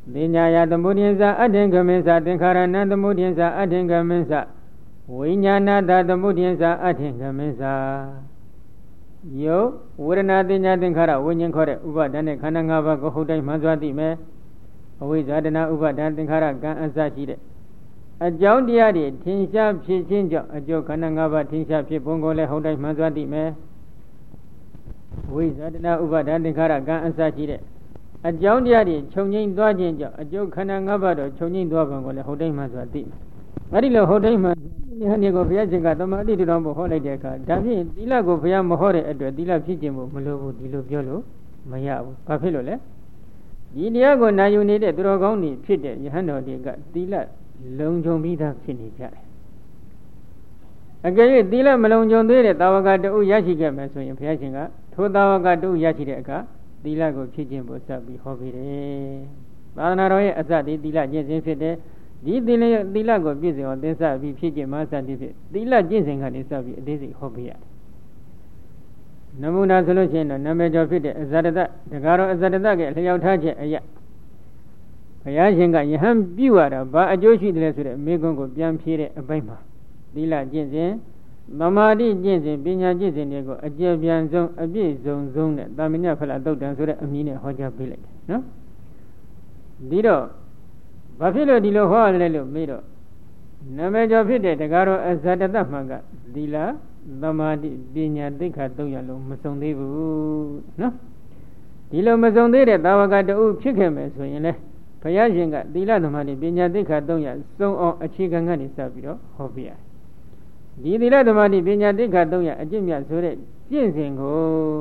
သိညာယသမုဒိယအဋ္ဌင်္ဂမင်းစာသင်္ခါရဏသမုဒိယအဋ္ဌင်္ဂမင်းစာဝိညာဏတသမုဒိယအဋ္ဌင်္ဂမင်းစာယောဝေဒနာသိညာသင်္ခါရဝိညာဉ်ခေါ်တဲ့ဥပါဒณနဲ့ခန္ဓာ၅ပါးကိုဟုတ်တိုင်းမှန်စွာသိမယ်အဝိဇ္ဇာတဏဥပါဒณသင်္ခါရကံအစရှိတဲ့အကြောင်းတရားတွေထင်ရှားဖြစ်ခြင်းကြောင့်အကျိုးခန္ဓာ၅ပါးထင်ရှားဖြစ်ပုံကိုလည်းဟုတ်တိုင်းမှန်စွာသိမယ်ဝိဇ္ဇာတဏဥပါဒณသင်္ခါရကံအစရှိတဲ့အကြောင်းတရားတွေခြုံငိမ့်သွားခြင်းကြောင့်အကျိုးခန္ဓာ၅ပါးတော့ခြုံငိမ့်သွားပုံကိုလည်းဟုတ်တိုင်းမှန်စွာသိမယ်အဲ့ဒီလိုဟုတ်တိုင်းမှဒီဟာနေကိုဘုရားရှင်ကသမာဓိတော်ကိုဟောလိုက်တဲ့အခါဒါဖြင့်သီလကိုဘုရားမဟောတဲ့အတွက်သီလဖြစ်ခြင်းကိုမလိုဘူးဒီလိုပြောလို့မရဘူးဘာဖြစ်လို့လဲဒီတရားကိုနာယူနေတဲ့သူတော်ကောင်းတွေဖြစ်တဲ့ယဟန်တော်တွေကသီလလုံခြုံပြီးသားဖြစ်နေကြတယ်အကယ်၍သီလမလုံခြုံသေးတဲ့တာဝကတူရရှိခဲ့မယ်ဆိုရင်ဘုရားရှင်ကထိုတာဝကတူရရှိတဲ့အခါသီလကိုဖြစ်ခြင်းကိုစပ်ပြီးဟောပေးတယ်သာသနာတော်ရဲ့အစတည်းသီလကျင့်စဉ်ဖြစ်တယ်ဒီသီလသီလကိုပြည့်စုံအောင်သင်္စပြီးဖြစ်ခြင်းမစသည်ဖြစ်သီလကျင့်စဉ်ကနေစပြီးအသေးစိတ်ဟောပေးရတယ်နမူနာဆိုလို့ရှိရင်တော့နာမည်ကျော်ဖြစ်တဲ့အဇရတတကားတော့အဇရတကလျှောက်ထားချက်အရာဘုရားရှင်ကယဟန်ပြုရတာဘာအကျိုးရှိတယ်လဲဆိုတဲ့မိကွန်းကိုပြန်ဖြေတဲ့အပိုင်းမှာသီလကျင့်စဉ်သမာဓိကျင့်စဉ်ပညာကျင့်စဉ်တွေကိုအကျယ်ပြန့်ဆုံးအပြည့်စုံဆုံးနဲ့တာမညဖလားတုတ်တန်ဆိုတဲ့အမည်နဲ့ဟောကြားပေးလိုက်တယ်နော်ဒီတော့ဘာဖြစ်လို့ဒီလိုဟောရလဲလို့မေးတော့နာမည်ကျော်ဖြစ်တဲ့တရားတော်အဇတတမှန်ကသီလသမာဓိပညာသိက္ခာသုံးရလုံးမစုံသေးဘူးနော်ဒီလိုမစုံသေးတဲ့တာဝကတူဖြစ်ခဲ့မယ်ဆိုရင်လေဘုရားရှင်ကသီလသမာဓိပညာသိက္ခာသုံးရစုံအောင်အခြေခံကနေစပြီးတော့ဟောပြရတယ်ဒီသီလသမာဓိပညာသိက္ခာသုံးရအကျင့်မြတ်ဆိုတဲ့ကျင့်စဉ်ကို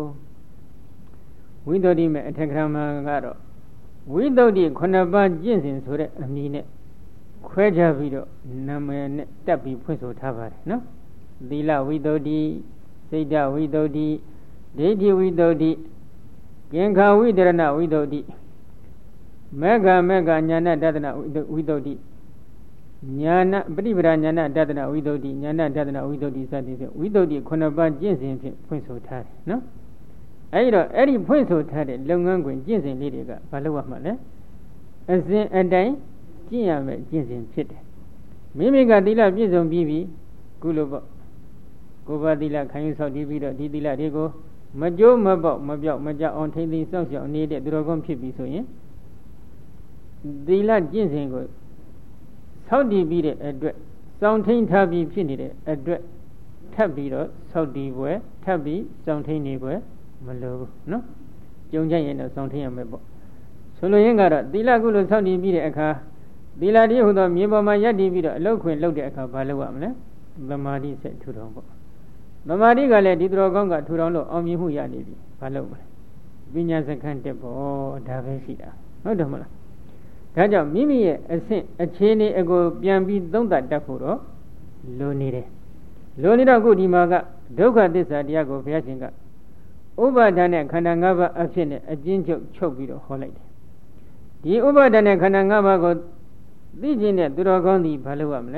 ဝိသုဒ္ဓိမေအထက်ကရာမကတော့ဝိသုဒ္ဓိခုနှစ်ပါးကျင့်စဉ်ဆိုတဲ့အမည်နဲ့ခွဲခြားပြီးတော့နာမည်နဲ့တက်ပြီးဖွင့်ဆိုထားပါတယ်နော်သီလဝိသုဒ္ဓိစိတ်ဓာဝိသုဒ္ဓိဒိဋ္ဌိဝိသုဒ္ဓိကင်္ခာဝိတရဏဝိသုဒ္ဓိမေဃမေဃညာဏတဒနာဝိသုဒ္ဓိညာဏပฏิပဒါညာဏတဒနာဝိသုဒ္ဓိညာဏတဒနာဝိသုဒ္ဓိစသည်ဖြင့်ဝိသုဒ္ဓိခုနှစ်ပါးကျင့်စဉ်ဖြင့်ဖွင့်ဆိုထားတယ်နော်အဲဒီတော့အဲ့ဒီဖွင့်ဆိုထားတဲ့လုပ်ငန်းခွင်ကျင့်စဉ်လေးတွေကဘာလို့ရမှာလဲအစဉ်အတိုင်းကျင့်ရမယ်ကျင့်စဉ်ဖြစ်တယ်မိမိကသီလပြည့်စုံပြီးပြီကုလို့ပေါ့ကိုယ်ပါသီလခံယူဆောက်တည်ပြီးတော့ဒီသီလတွေကိုမကြိုးမပေါက်မပြောက်မကြောက်အောင်ထိမ့်သိမ်းစောင့်ရှောက်နေတဲ့သူတော်ကောင်းဖြစ်ပြီဆိုရင်သီလကျင့်စဉ်ကိုဆောက်တည်ပြီးတဲ့အတွက်စောင့်ထိန်ထားပြီးဖြစ်နေတဲ့အတွက်ထပ်ပြီးတော့ဆောက်တည်ပွဲထပ်ပြီးစောင့်ထိန်နေပွဲမလိုဘူးနော်ကြုံကြရင်တော့စောင့်ထိန်ရမယ်ပေါ့ဆိုလိုရင်းကတော့သီလကုလို့ဆောက်တည်ပြီးတဲ့အခါသီလတည်းဟူသောမြေပေါ်မှာယက်တည်ပြီးတော့အလုတ်ခွင်လုပ်တဲ့အခါဘာလုပ်ရမလဲသမာဓိဆက်ထူထောင်ပေါ့သမာဓိကလည်းဒီသူတော်ကောင်းကထူထောင်လို့အောင်မြင်မှုရနေပြီဘာလုပ်မလဲပညာစခန်းတက်ပေါ့ဒါပဲရှိတာဟုတ်တယ်မလားဒါကြောင့်မိမိရဲ့အဆင့်အခြေအနေအကိုပြန်ပြီးသုံးသပ်တတ်ဖို့တော့လိုနေတယ်လိုနေတော့ခုဒီမှာကဒုက္ခသစ္စာတရားကိုဘုရားရှင်ကဥပါဒဏ်နဲ့ခန္ဓာ၅ပါးအဖြစ်နဲ့အကျဉ်းချုပ်ချုပ်ပြီးတော့ဟောလိုက်တယ်ဒီဥပါဒဏ်နဲ့ခန္ဓာ၅ပါးကိုသိခြင်းနဲ့သူတော်ကောင်းသည်ဘာလုပ်ရမလဲ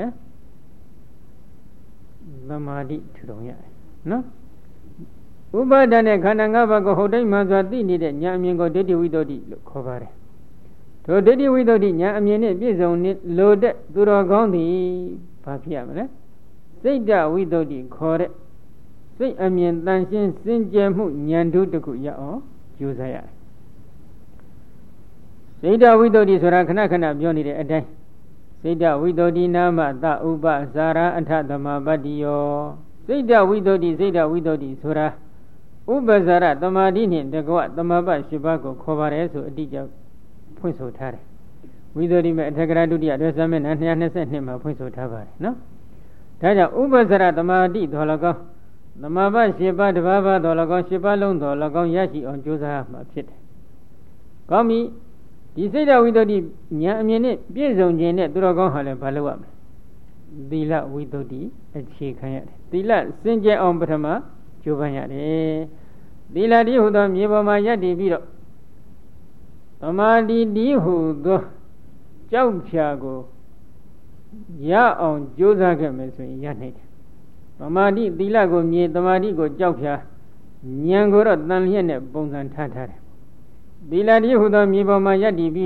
သမာဓိထူထောင်ရတယ်နော်ဥပါဒဏ်နဲ့ခန္ဓာ၅ပါးကိုဟုတ်တိုင်းမှစွာသိနေတဲ့ဉာဏ်အမြင်ကိုဒိဋ္ဌိဝိသုဒ္ဓိလို့ခေါ်ပါတယ်ထိုဒိဋ္ဌိဝိသုဒ္ဓိဉာဏ်အမြင်နဲ့ပြည့်စုံနေလို့တဲ့သူတော်ကောင်းသည်ဘာဖြစ်ရမလဲစိတ်တဝိသုဒ္ဓိခေါ်တဲ့စိတ်အမြင်တန်ရှင်းစင်ကြယ်မှုဉာဏ်ထုတစ်ခုရအောင်ကြိုးစားရတယ်စိတ်တဝိသုဒ္ဓိဆိုတာခဏခဏပြောနေတဲ့အတိုင်းစိတ်တဝိသုဒ္ဓိနာမသဥပဇာရအထသမပတ္တိယောစိတ်တဝိသုဒ္ဓိစိတ်တဝိသုဒ္ဓိဆိုတာဥပဇာရသမာဓိနှင့်တကွသမပ၈ပါးကိုခေါ်ပါတယ်ဆိုအတိအကျဖွင့်ဆိုထားတယ်ဝိသုဒ္ဓိမဲ့အထက်ကရာဒုတိယအတွဲသမဏ၂၂၂မှာဖွင့်ဆိုထားပါတယ်နော်ဒါကြောင့်ဥပဇာရသမာဓိတော်၎င်းသမပ၈ပါးတစ်ပါးပါတော်၎င်း၈ပါးလုံးတော်၎င်းရရှိအောင်ကြိုးစားမှာဖြစ်တယ်ကောင်းပြီဒီစိတ်ဓာတ်ဝိသုဒ္ဓိဉာဏ်အမြင်နဲ့ပြည့်စုံခြင်းနဲ့သူတော်ကောင်းဟာလည်းဘာလုပ်ရမလဲသီလဝိသုဒ္ဓိအခြေခံရတယ်သီလစင်ကြယ်အောင်ပထမကြိုးပမ်းရတယ်သီလတည်းဟူသောမြေပေါ်မှာယက်တည်ပြီးတော့သမာဓိတည်းဟူသောကြောက်ဖြာကိုရအောင်ကြိုးစားခဲ့မယ်ဆိုရင်ရနိုင်တယ်သမာဓိသီလကိုမြေသမာဓိကိုကြောက်ဖြာဉာဏ်ကိုတော့တန်လျက်နဲ့ပုံစံထားထားတယ်သီလတည်းဟူသောမြေပေါ်မှာယက်တည်ပြီး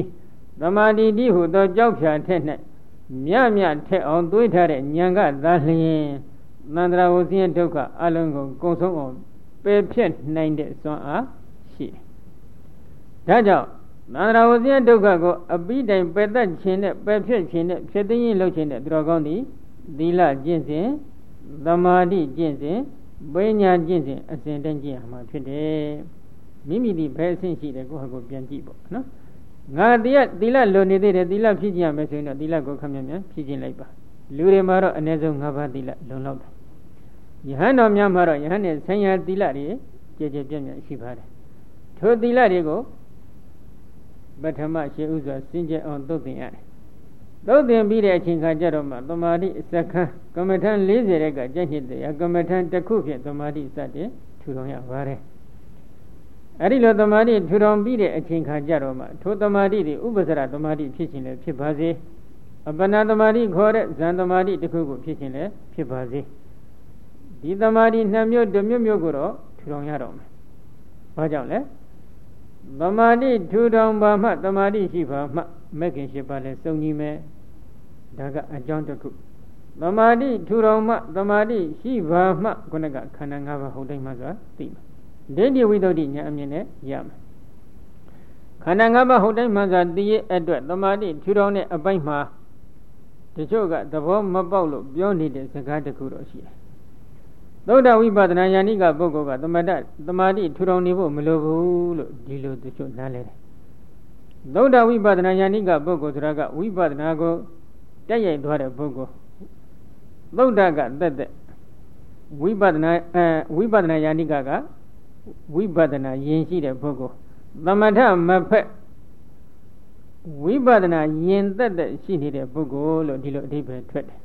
သမာဓိတိဟုသောကြောက်ဖြာထက်၌မြမြထက်အောင်တွေးထားတဲ့ဉာဏ်ကသာလျှင်သန္တရာဝဆင်းရဲဒုက္ခအလုံးကိုကုန်ဆုံးအောင်ပယ်ဖြတ်နိုင်တဲ့စွမ်းအားရှိတယ်။ဒါကြောင့်သန္တရာဝဆင်းရဲဒုက္ခကိုအပိတိုင်ပယ်တတ်ခြင်းနဲ့ပယ်ဖြတ်ခြင်းနဲ့ဖြစ်သိရင်လုပ်ခြင်းနဲ့သူတော်ကောင်းသည်သီလကျင့်စဉ်သမာဓိကျင့်စဉ်ပညာကျင့်စဉ်အစဉ်တန်းကျင့်ရမှာဖြစ်တယ်။မိမိဒီဘယ်အဆင့်ရှိတယ်ကိုယ့်ဟာကိုယ်ပြန်ကြည့်ပေါ့နော်။ငါသီလသီလလွန်နေသေးတယ်သီလဖြစ်ခြင်းရမယ်ဆိုရင်တော့သီလကိုခက်မြန်မြန်ဖြစ်ခြင်းလိုက်ပါလူတွေမှာတော့အနည်းဆုံး၅ပါးသီလလုံလောက်တယ်ယဟန်တော်များမှာတော့ယဟန်နဲ့ဆံရသီလတွေကြည်ကြည်ပြည့်ပြည့်ရှိပါတယ်ထိုသီလတွေကိုပထမရှိဥစွာစင်ကြယ်အောင်သုတ်သင်ရတယ်သုတ်သင်ပြီးတဲ့အချိန်ခါကျတော့မှသမာဓိစက္ခန်းကမ္မထံ၄၀ရက်ကကြိုက်နှစ်တရားကမ္မထံတစ်ခုဖြင့်သမာဓိစတဲ့ထူထောင်ရပါတယ်အဲ့ဒီလိုသမာဓိထူထောင်ပြီးတဲ့အချိန်ခါကျတော့မှထိုသမာဓိတွေဥပ္ပစရသမာဓိဖြစ်ခြင်းလည်းဖြစ်ပါစေအပ္ပနာသမာဓိခေါ်တဲ့ဇန်သမာဓိတစ်ခုကိုဖြစ်ခြင်းလည်းဖြစ်ပါစေဒီသမာဓိနှစ်မျိုးတစ်မျိုးမျိုးကိုတော့ထူထောင်ရတော့မယ်ဘာကြောင့်လဲသမာဓိထူထောင်ပါမှသမာဓိရှိပါမှမဂ်ခင်ရှိပါလဲစုံညီမယ်ဒါကအကြောင်းတစ်ခုသမာဓိထူထောင်မှသမာဓိရှိပါမှခုနကခန္ဓာ၅ပါးဟုတ်တိုင်းမှဆိုတာသိမယ်ဒိဋ္ဌိဝိသုဒ္ဓိဉာဏ်အမြင်နဲ့ရမယ်ခန္ဓာ၅ပါးဟုတ်တိုင်းမှဆိုတာသိရအတွက်သမာဓိထူထောင်တဲ့အပိုင်းမှာတချို့ကသဘောမပေါက်လို့ပြောနေတဲ့စကားတစ်ခုတော့ရှိတယ်သုဒ္ဓဝိပဿနာဉာဏ်ဤကပုဂ္ဂိုလ်ကသမထသမာဓိထူထောင်နေဖို့မလိုဘူးလို့ဒီလိုတချို့နားလဲတယ်သုဒ္ဓဝိပဿနာဉာဏ်ဤကပုဂ္ဂိုလ်ဆိုတာကဝိပဿနာကိုတက်ရိုက်သွားတဲ့ပုဂ္ဂိုလ်သုဒ္ဓကသက်သက်ဝိပဿနာအဲဝိပဿနာဉာဏ်ဤကကဝိပဿနာယဉ်ရှိတဲ့ပုဂ္ဂိုလ်သမထမဖက်ဝိပဿနာယဉ်သက်သက်ရှိနေတဲ့ပုဂ္ဂိုလ်လို့ဒီလိုအဓိပ္ပာယ်ထွက်တယ်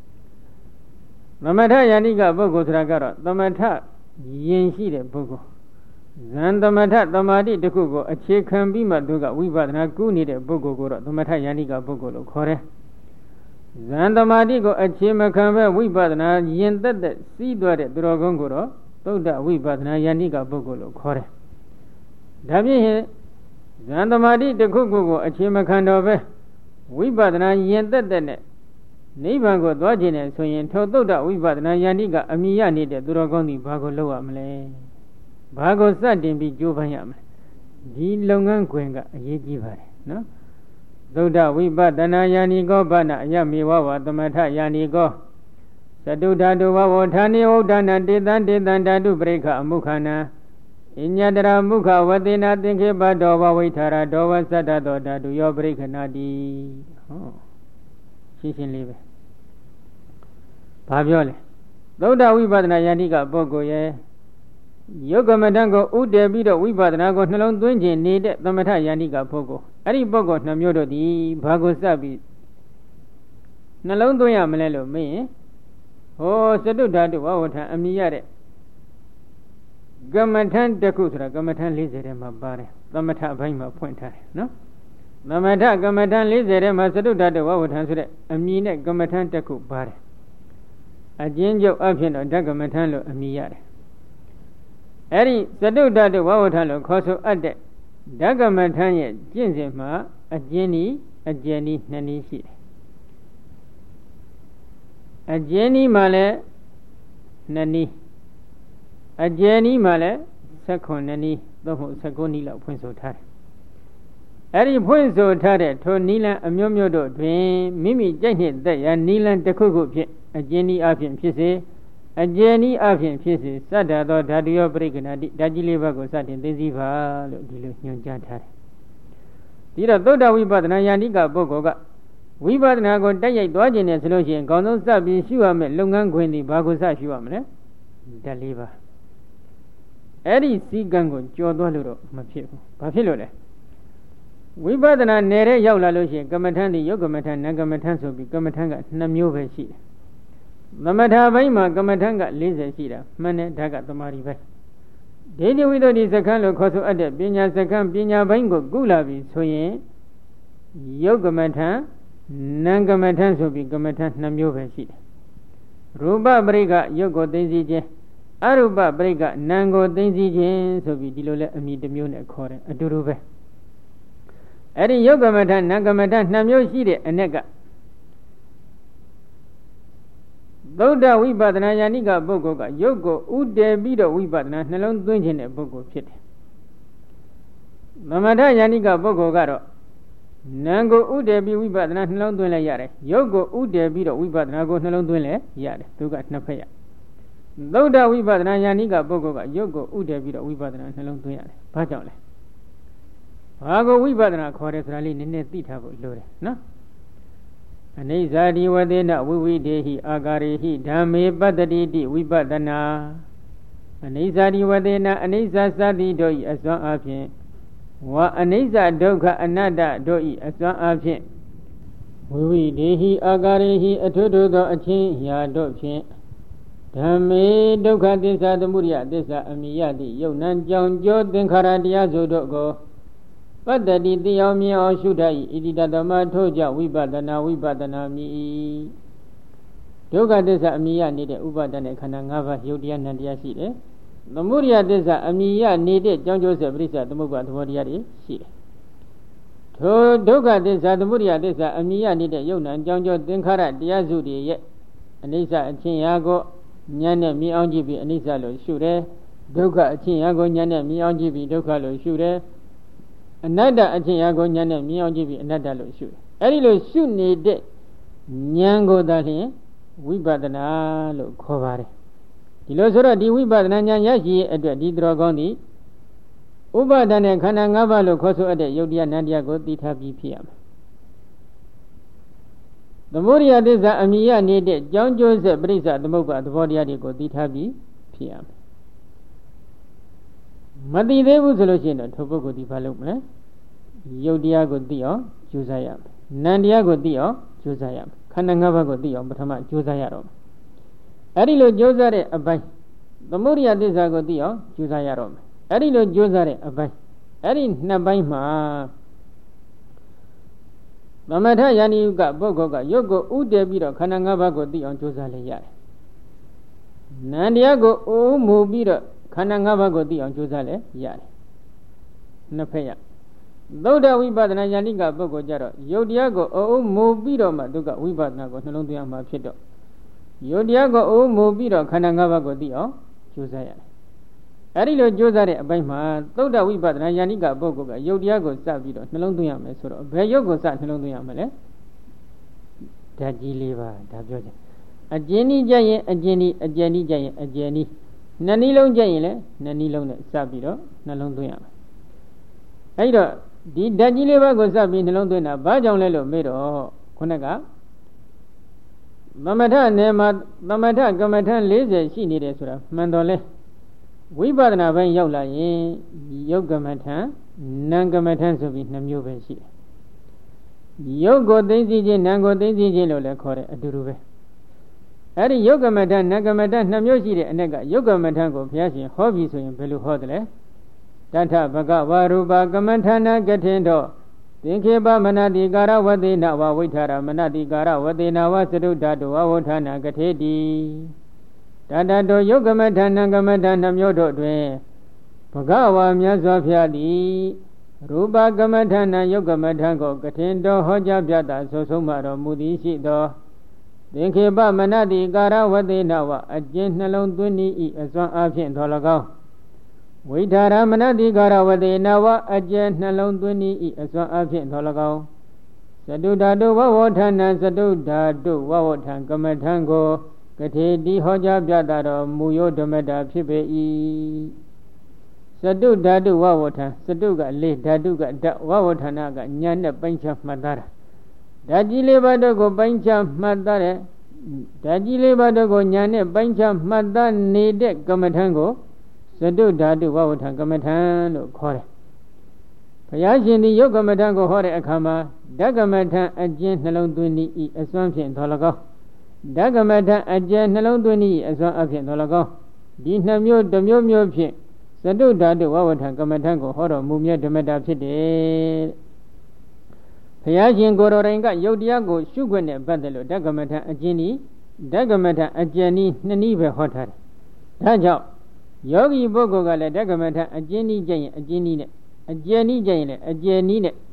သမထယန္တိကပုဂ္ဂိုလ်ဆိုတာကတော့သမထယဉ်ရှိတဲ့ပုဂ္ဂိုလ်ဇန်သမထသမာဓိတစ်ခုကိုအခြေခံပြီးမှသူကဝိပဿနာကုနေတဲ့ပုဂ္ဂိုလ်ကိုတော့သမထယန္တိကပုဂ္ဂိုလ်လို့ခေါ်တယ်ဇန်သမာဓိကိုအခြေမခံပဲဝိပဿနာယဉ်သက်သက်စီးသွားတဲ့သူတော်ကောင်းကိုတော့သုဒ္ဓဝိပဿနာယန္တိကပုဂ္ဂိုလ်လို့ခေါ်တယ်ဒါဖြင့်ဇန်သမာဓိတစ်ခုခုကိုအခြေမခံတော့ပဲဝိပဿနာယဉ်သက်သက်နဲ့နိဗ္ဗာန်ကိုသွားခြင်းနဲ့ဆိုရင်ထိုသုဒ္ဓဝိပဿနာယန္တိကအမိရနေတဲ့သူတော်ကောင်းသည်ဘာကိုလုပ်ရမလဲဘာကိုစတင်ပြီးကြိုးပမ်းရမလဲဒီလုပ်ငန်းခွင်ကအရေးကြီးပါတယ်နော်သုဒ္ဓဝိပဿနာယန္တိကောဗနာအယမေဝဝသမထယန္တိကောသတုဓာတုဝဝဌာနေဝဒနာတေတံတေတံဓာတုပရိက္ခအမုခနာအညတရာမုခဝတိနာသင်္ခေပတောဝဝိထာရတောဝသတ္တတောဓာတုယောပရိက္ခနာတိဟောရှင်းရှင်းလေးပဲဘာပြောလဲသုဒ္ဓဝိပဿနာယန္တိကပုဂ္ဂိုလ်ရဲ့ယုတ်ကမထံကိုဥတည်ပြီးတော့ဝိပဿနာကိုနှလုံးသွင်းခြင်းနေတဲ့သမထယန္တိကပုဂ္ဂိုလ်အဲ့ဒီပုဂ္ဂိုလ်နှမျိုးတို့ဒီဘာကိုစပ်ပြီးနှလုံးသွင်းရမလဲလို့မေးရင်ဟောစတုဓာတုဝဝထံအမိရတဲ့ကမ္မထံတစ်ခုဆိုတာကမ္မထံ၄၀ထဲမှာပါတယ်သမထအပိုင်းမှာဖွင့်ထားတယ်နော်သမထကမ္မထံ၄၀ထဲမှာစတုဓာတုဝဝထံဆိုတဲ့အမိနဲ့ကမ္မထံတစ်ခုပါတယ်အကျဉ်းချုပ်အဖြစ်တော့ဓကမ္မထံလို့အမိရတယ်အဲ့ဒီစတုဓာတုဝဝထံလို့ခေါ်ဆိုအပ်တဲ့ဓကမ္မထံရဲ့ကျင့်စဉ်မှာအကျဉ်းဤအကျဉ်းဤနှစ်နည်းရှိတယ်အကျဉ်းဤမှာလည်းနှစ်နည်းအကျဉ်းဤမှာလည်း၁၈နည်းသို့မဟုတ်၁၉နည်းလောက်ဖွင့်ဆိုထားတယ်အဲ့ဒီဖွင့်ဆိုထားတဲ့ထိုနီလန်အမျိုးမျိုးတို့တွင်မိမိကြိုက်နှစ်သက်ရာနီလန်တစ်ခုခုဖြင့်အကျဉ်းဤအဖြစ်ဖြစ်စေအကျဉ်းဤအဖြစ်ဖြစ်စေစတ္တသောဓာတုယောပရိက္ခဏတိဓာကြီးလေးဘက်ကိုစတင်သိသိပါလို့ဒီလိုညွှန်ကြားထားတယ်ဒီတော့သုဒ္ဓဝိပဿနာယန္တိကပုဂ္ဂိုလ်ကဝိပဿနာကိုတက်ရိုက်သွားခြင်းနဲ့ဆိုလို့ရှိရင်အကောင်းဆုံးစပြီးရှုရမယ်လုပ်ငန်းခွင်ဒီဘာကိုစရှုရမလဲဓာတ်လေးပါအဲ့ဒီစည်းကမ်းကိုကြော်သွားလို့တော့မဖြစ်ဘူးဘာဖြစ်လို့လဲဝိပဿနာနယ်ထဲရောက်လာလို့ရှိရင်ကမ္မထံဒီယုတ်ကမ္မထံနံကမ္မထံဆိုပြီးကမ္မထံကနှစ်မျိုးပဲရှိတယ်သမထဘိုင်းမှာကမ္မထံက၄၀ရှိတာမှန်တယ်ဒါကသမာဓိပဲဒိဋ္ဌိဝိသုဒ္ဓိစက္ခန်းလို့ခေါ်ဆိုအပ်တဲ့ပညာစက္ခန်းပညာဘိုင်းကိုကုလာပြီဆိုရင်ယုတ်ကမ္မထံနံကမ္မထံဆိုပြီးကမ္မထံနှစ်မျိုးပဲရှိတယ်ရူပပရိက္ခယုတ်ကိုသိသိခြင်းအရူပပရိက္ခနံကိုသိသိခြင်းဆိုပြီးဒီလိုလဲအမည်တစ်မျိုးနဲ့ခေါ်တယ်အတူတူပဲအဲ့ဒီယုတ်ကမ္မထနံကမ္မထနှစ်မျိုးရှိတဲ့အ낵ကသုဒ္ဓဝိပဿနာယာနိကပုဂ္ဂိုလ်ကယုတ်ကိုဥတည်ပြီးတော့ဝိပဿနာနှလုံးသွင်းခြင်းတဲ့ပုဂ္ဂိုလ်ဖြစ်တယ်သမထယာနိကပုဂ္ဂိုလ်ကတော့နံကိုဥတည်ပြီးဝိပဿနာနှလုံးသွင်းလဲရတယ်ယုတ်ကိုဥတည်ပြီးတော့ဝိပဿနာကိုနှလုံးသွင်းလဲရတယ်သူကနှစ်ဖက်ရသုဒ္ဓဝိပဿနာယာနိကပုဂ္ဂိုလ်ကယုတ်ကိုဥတည်ပြီးတော့ဝိပဿနာနှလုံးသွင်းရတယ်ဘာကြောင့်လဲဘာကိုဝိပဿနာခေါ်တယ်ဆိုတာလေးနည်းနည်းသိထားဖို့လိုတယ်နော်အနိစ္စဒီဝသေနဝိဝိဒေဟိအာကာရေဟိဓမ္မေပတ္တိတိဝိပဿနာအနိစ္စဒီဝသေနအနိစ္စသတိတို့ဤအစွမ်းအဖြင့်ဝါအနိစ္စဒုက္ခအနတ္တတို့ဤအစွမ်းအဖြင့်ဝိဝိဒေဟိအာကာရေဟိအထွတ်ထွတ်သောအချင်းရာတို့ဖြင့်ဓမ္မေဒုက္ခသစ္စာသမုဒယသစ္စာအမိယတိယုတ်နံကြောင့်ကြောသင်္ခါရတရားဆိုတို့ကိုပတ္တိတိယောမြင်အောင်ရှုတတ်၏ဣတိတသမထို့ကြောင့်ဝိပဿနာဝိပဿနာမိဒုက္ခသစ္စာအမိယနေတဲ့ဥပါဒနဲ့ခန္ဓာ၅ပါးယုတ်တရားနံတရားရှိတယ်သမုဒယသစ္စာအမိယနေတဲ့ကြောင့်ကျိုးဆက်ပရိစ္ဆသမုပ္ပါသဘောတရားတွေရှိတယ်ထိုဒုက္ခသစ္စာသမုဒယသစ္စာအမိယနေတဲ့ယုတ်နံကြောင့်ကျိုးသင်္ခါရတရားစုတွေရဲ့အနိစ္စအချင်းရာကိုဉာဏ်နဲ့မြင်အောင်ကြည့်ပြီးအနိစ္စလို့ရှုတယ်ဒုက္ခအချင်းရာကိုဉာဏ်နဲ့မြင်အောင်ကြည့်ပြီးဒုက္ခလို့ရှုတယ်အနတ္တအချင်းရာကိုဉာဏ်နဲ့မြင်အောင်ကြည့်ပြီးအနတ္တလို့ရှုတယ်အဲ့ဒီလိုရှုနေတဲ့ဉာဏ်ကိုသာလျှင်ဝိပဿနာလို့ခေါ်ပါတယ်ဒီလိုဆိုတော့ဒီဝိပဿနာဉာဏ်ရရှိရဲ့အတွက်ဒီတော်ကောင်းသည်ဥပါဒနဲ့ခန္ဓာ၅ပါးလို့ခေါ်ဆိုအပ်တဲ့ယုတ်တရားနံတရားကိုသိထားပြီးဖြစ်ရမယ်သမုဒယသစ္စာအမိယနေတဲ့ကြောင်းကျိုးဆက်ပရိစ္ဆသမုပ္ပါသဘောတရားတွေကိုသိထားပြီးဖြစ်ရမယ်မသိသေးဘူးဆိုလို့ရှိရင်တော့ထိုပုဂ္ဂိုလ်ဒီဘာလုပ်မလဲယုတ်တရားကိုသိအောင်ကြိုးစားရမယ်နံတရားကိုသိအောင်ကြိုးစားရမယ်ခန္ဓာ၅ပါးကိုသိအောင်ပထမကြိုးစားရတော့မယ်အဲ့ဒီလိုကြိုးစားတဲ့အပိုင်းသမုဒယသစ္စာကိုသိအောင်ကြိုးစားရတော့မယ်အဲ့ဒီလိုကြိုးစားတဲ့အပိုင်းအဲ့ဒီနှစ်ပိုင်းမှာသမထယာနိကပုဂ္ဂိုလ်ကယုတ်ကိုဥတည်ပြီးတော့ခန္ဓာ၅ပါးကိုသိအောင်ကြိုးစားလဲရတယ်နံတရားကိုအိုးမူပြီးတော့ခန္ဓာ၅ပါးကိုသိအောင်ကြိုးစားလဲရတယ်နှစ်ဖက်ရသုဒ္ဓဝိပဿနာယာနိကပုဂ္ဂိုလ်ကြတော့ယုတ်တရားကိုအိုးမူပြီးတော့မှသူကဝိပဿနာကိုနှလုံးသွင်းမှာဖြစ်တော့ယုတ်တရားကိုအိုးမူပြီးတော့ခန္ဓာ၅ပါးကိုသိအောင်ကြိုးစားရတယ်အဲ့ဒီလိုကြိုးစားတဲ့အပိုင်းမှာသုဒ္ဓဝိပဿနာယာနိကပုဂ္ဂိုလ်ကယုတ်တရားကိုစပြီးတော့နှလုံးသွင်းရမယ်ဆိုတော့ဘယ်ယုတ်ကိုစနှလုံးသွင်းရမလဲဓာတ်ကြီးလေးပါဒါပြောချင်အကျဉ်းဤကြရင်အကျဉ်းဤအကျဉ်းဤကြရင်အကျဉ်းဤနှစ်နည်းလုံးကြရင်လည်းနှစ်နည်းလုံးနဲ့စပြီးတော့နှလုံးသွင်းရမယ်အဲ့တော့ဒီဓာတ်ကြီးလေးပါးကိုစပြီးနှလုံးသွင်းတာဘာကြောင့်လဲလို့မေးတော့ခုနကသမထနယ်မှာသမထကမ္မထ၄၀ရှိနေတယ်ဆိုတာမှန်တော်လဲဝိပဿနာဘက်ရောက်လာရင်ယုတ်ကမ္မထနံကမ္မထဆိုပြီးနှစ်မျိုးပဲရှိတယ်ယုတ်ကိုသိသိချင်းနံကိုသိသိချင်းလို့လည်းခေါ်တယ်အတူတူပဲအဲ့ဒီယုတ်ကမ္မထနံကမ္မထနှစ်မျိုးရှိတဲ့အ낵ကယုတ်ကမ္မထကိုဘုရားရှင်ဟောပြီဆိုရင်ဘယ်လိုဟောတယ်လဲတထဘဂဝရူပကမ္မထနာကထင်တော့သင်္ခေပမနတိကာရဝသေနဝဝိထာရမနတိကာရဝသေနဝသတုဓာတုဝဝဋ္ဌာနာကထေတိတတတောယုတ်ကမ္မထနံကမ္မထနှမျိုးတို့တွင်ဘဂဝါမြတ်စွာဘုရားသည်ရူပကမ္မထနံယုတ်ကမ္မထကိုကထင်တော်ဟောကြားပြတာဆိုဆုံးမတော်မူသည်ရှိသောသင်္ခေပမနတိကာရဝသေနဝအကျဉ်းနှလုံးသွင်းဤအစွမ်းအားဖြင့်တော်၎င်းဝိထာရမနတိကာရဝသေနဝအကျဉ်းနှလုံးသွင်းဤအစွမ်းအားဖြင့်တော်၎င်းသတုဓာတုဝဝဋ္ဌာနံသတုဓာတုဝဝဋ္ဌံကမ္မထံကိုကထေတိဟောကြားပြတာတော်မူယောဓမ္မတာဖြစ်ပေ၏သတုဓာတုဝဝဋ္ဌံသတုကလေးဓာတုကဓာဝဝဋ္ဌာနကညာနဲ့ပိုင်းခြားမှတ်သားတာဓာကြီးလေးပါးတို့ကိုပိုင်းခြားမှတ်သားတဲ့ဓာကြီးလေးပါးတို့ကိုညာနဲ့ပိုင်းခြားမှတ်သားနေတဲ့ကမ္မထံကိုသတုဓာတုဝဝဋ္ဌံကမ္မထံလို့ခေါ်တယ်ဘုရားရှင်ဒီယုတ်ကမ္မထံကိုဟောတဲ့အခါမှာဓကမ္မထံအကျဉ်းနှလုံးသွင်းဤအစွမ်းဖြင့်တော်၎င်းဓကမ္မထံအကျဉ်းနှလုံးသွင်းဤအစွမ်းအဖြင့်တော်၎င်းဒီနှစ်မျိုးတစ်မျိုးမျိုးဖြင့်သတုဓာတုဝဝဋ္ဌံကမ္မထံကိုဟောတော်မူမြတ်ဓမ္မတာဖြစ်တယ်ဘုရားရှင်ကိုယ်တော်တိုင်ကယုတ်တရားကိုရှုခွင့်နဲ့ပတ်သက်လို့ဓကမ္မထံအကျဉ်းဤဓကမ္မထံအကျဉ်းဤနှစ်နည်းပဲဟောထားတယ်ဒါကြောင့်ယောဂီပုဂ္ဂိုလ်ကလည်းဓကမ္မထံအကျဉ်းဤကျင့်ရင်အကျဉ်းဤနဲ့အကျဉ်းဤကျင့်ရင်လည်းအကျဉ်းဤနဲ့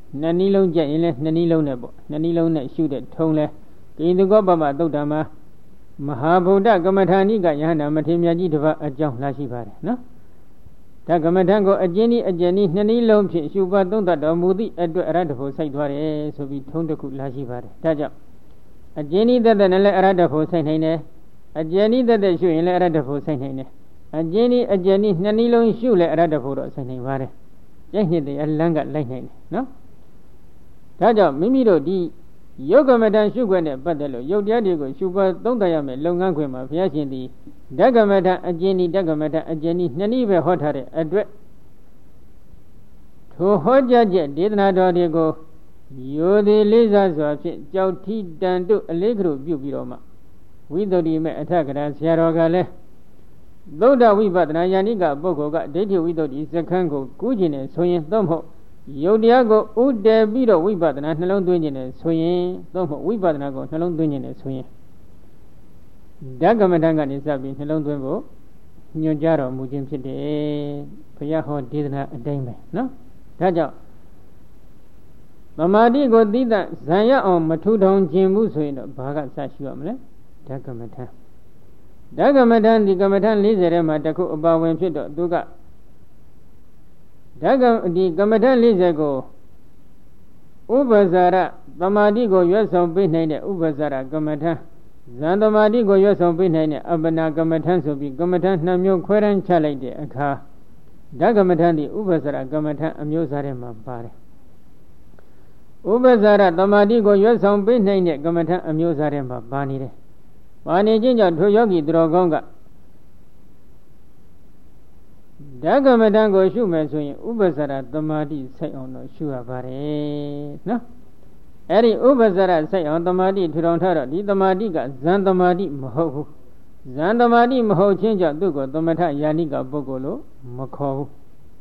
နှစ်နည်းလုံးကြက်ရင်လည်းနှစ်နည်းလုံးနဲ့ပေါ့နှစ်နည်းလုံးနဲ့ရှုတဲ့ထုံးလဲကိန္တုကောပမသုတ်တံမှာမဟာဗုဒ္ဓကမ္မထာနိကယဟန္တာမထေရမြတ်ကြီးတစ်ပါးအကြောင်းလာရှိပါတယ်နော်ဒါကမ္မထံကိုအကျဉ်းဤအကျဉ်းဤနှစ်နည်းလုံးဖြင့်ရှုပါသုံးသပ်တော်မူသည့်အတွက်အရဟတဖို့စိုက်သွားတယ်ဆိုပြီးထုံးတစ်ခုလာရှိပါတယ်ဒါကြောင့်အကျဉ်းဤသက်သက်နဲ့လည်းအရဟတဖို့စိုက်နိုင်တယ်အကျဉ်းဤသက်သက်ရှုရင်လည်းအရဟတဖို့စိုက်နိုင်တယ်အကျဉ်းဤအကျဉ်းဤနှစ်နည်းလုံးရှုလည်းအရဟတဖို့တော့စိုက်နိုင်ပါတယ်ကျင့်နှစ်တဲ့အလန်းကလိုက်နိုင်တယ်နော်ဒါကြောင့်မိမိတို့ဒီယုတ်ကမ္မထံရှုခွင့်နဲ့ပတ်သက်လို့ယုတ်တရားတွေကိုရှုပါသုံးသပ်ရမယ်လုပ်ငန်းခွင်မှာဘုရားရှင်သည်ဓကမထအကျဉ်းဤဓကမထအကျဉ်းဤနှစ်နည်းပဲဟောထားတဲ့အတွက်ထိုဟောကြားချက်ဒေသနာတော်တွေကိုယောသည်လေးစားစွာဖြင့်ကြောက်ထိတန်တို့အလေးကရုပြုပြီးတော့မှဝိသုဒ္ဓိမေအထကရာဆရာတော်ကလည်းသုဒ္ဓဝိပဿနာယန္တိကပုဂ္ဂိုလ်ကဒိဋ္ဌိဝိသုဒ္ဓိစခန်းကိုကူးခြင်းနဲ့ဆိုရင်သို့မဟုတ်ယုတ်တရားကိုဥတည်ပြီးတော့ဝိပဿနာနှလုံးသွင်းခြင်းနဲ့ဆိုရင်သို့မဟုတ်ဝိပဿနာကိုနှလုံးသွင်းခြင်းနဲ့ဆိုရင်ဓကမထံကနေစပြီးနှလုံးသွင်းဖို့ညွှန်ကြားတော်မူခြင်းဖြစ်တယ်ဘုရားဟောဒေသနာအတိုင်းပဲနော်ဒါကြောင့်သမာဓိကိုသိတဲ့ဇံရအောင်မထူထောင်ခြင်းဘူးဆိုရင်တော့ဘာကစရှိရမလဲဓကမထံဓကမထံဒီကမ္မထံ၄၀ထဲမှာတစ်ခုအပါဝင်ဖြစ်တော့သူကဓကဒီကမ္မထံ၄၀ကိုဥပ္ပဇာရသမာဓိကိုရွတ်ဆောင်ပေးနိုင်တဲ့ဥပ္ပဇာရကမ္မထံဇန်သမာဓိကိုရွတ်ဆောင်ပေးနိုင်တဲ့အပ္ပနာကမ္မထံဆိုပြီးကမ္မထံနှစ်မျိုးခွဲတန်းချလိုက်တဲ့အခါဓကမ္မထံဒီဥပ္ပဇာရကမ္မထံအမျိုးအစားထဲမှာပါတယ်ဥပ္ပဇာရသမာဓိကိုရွတ်ဆောင်ပေးနိုင်တဲ့ကမ္မထံအမျိုးအစားထဲမှာပါနေတယ်ပါနေခြင်းကြောင့်ထိုယောဂီသူတော်ကောင်းကဓကမ္မထံကိုရှုမယ်ဆိုရင်ဥပ္ပဇာရသမာဓိစိုက်အောင်တော့ရှုရပါတယ်နော်အဲ့ဒီဥပ္ပဇာရစိုက်အောင်သမာဓိထူထောင်ထားတော့ဒီသမာဓိကဇန်သမာဓိမဟုတ်ဘူးဇန်သမာဓိမဟုတ်ခြင်းကြောင့်သူ့ကိုသမထယာနိကပုဂ္ဂိုလ်လို့မခေါ်ဘူး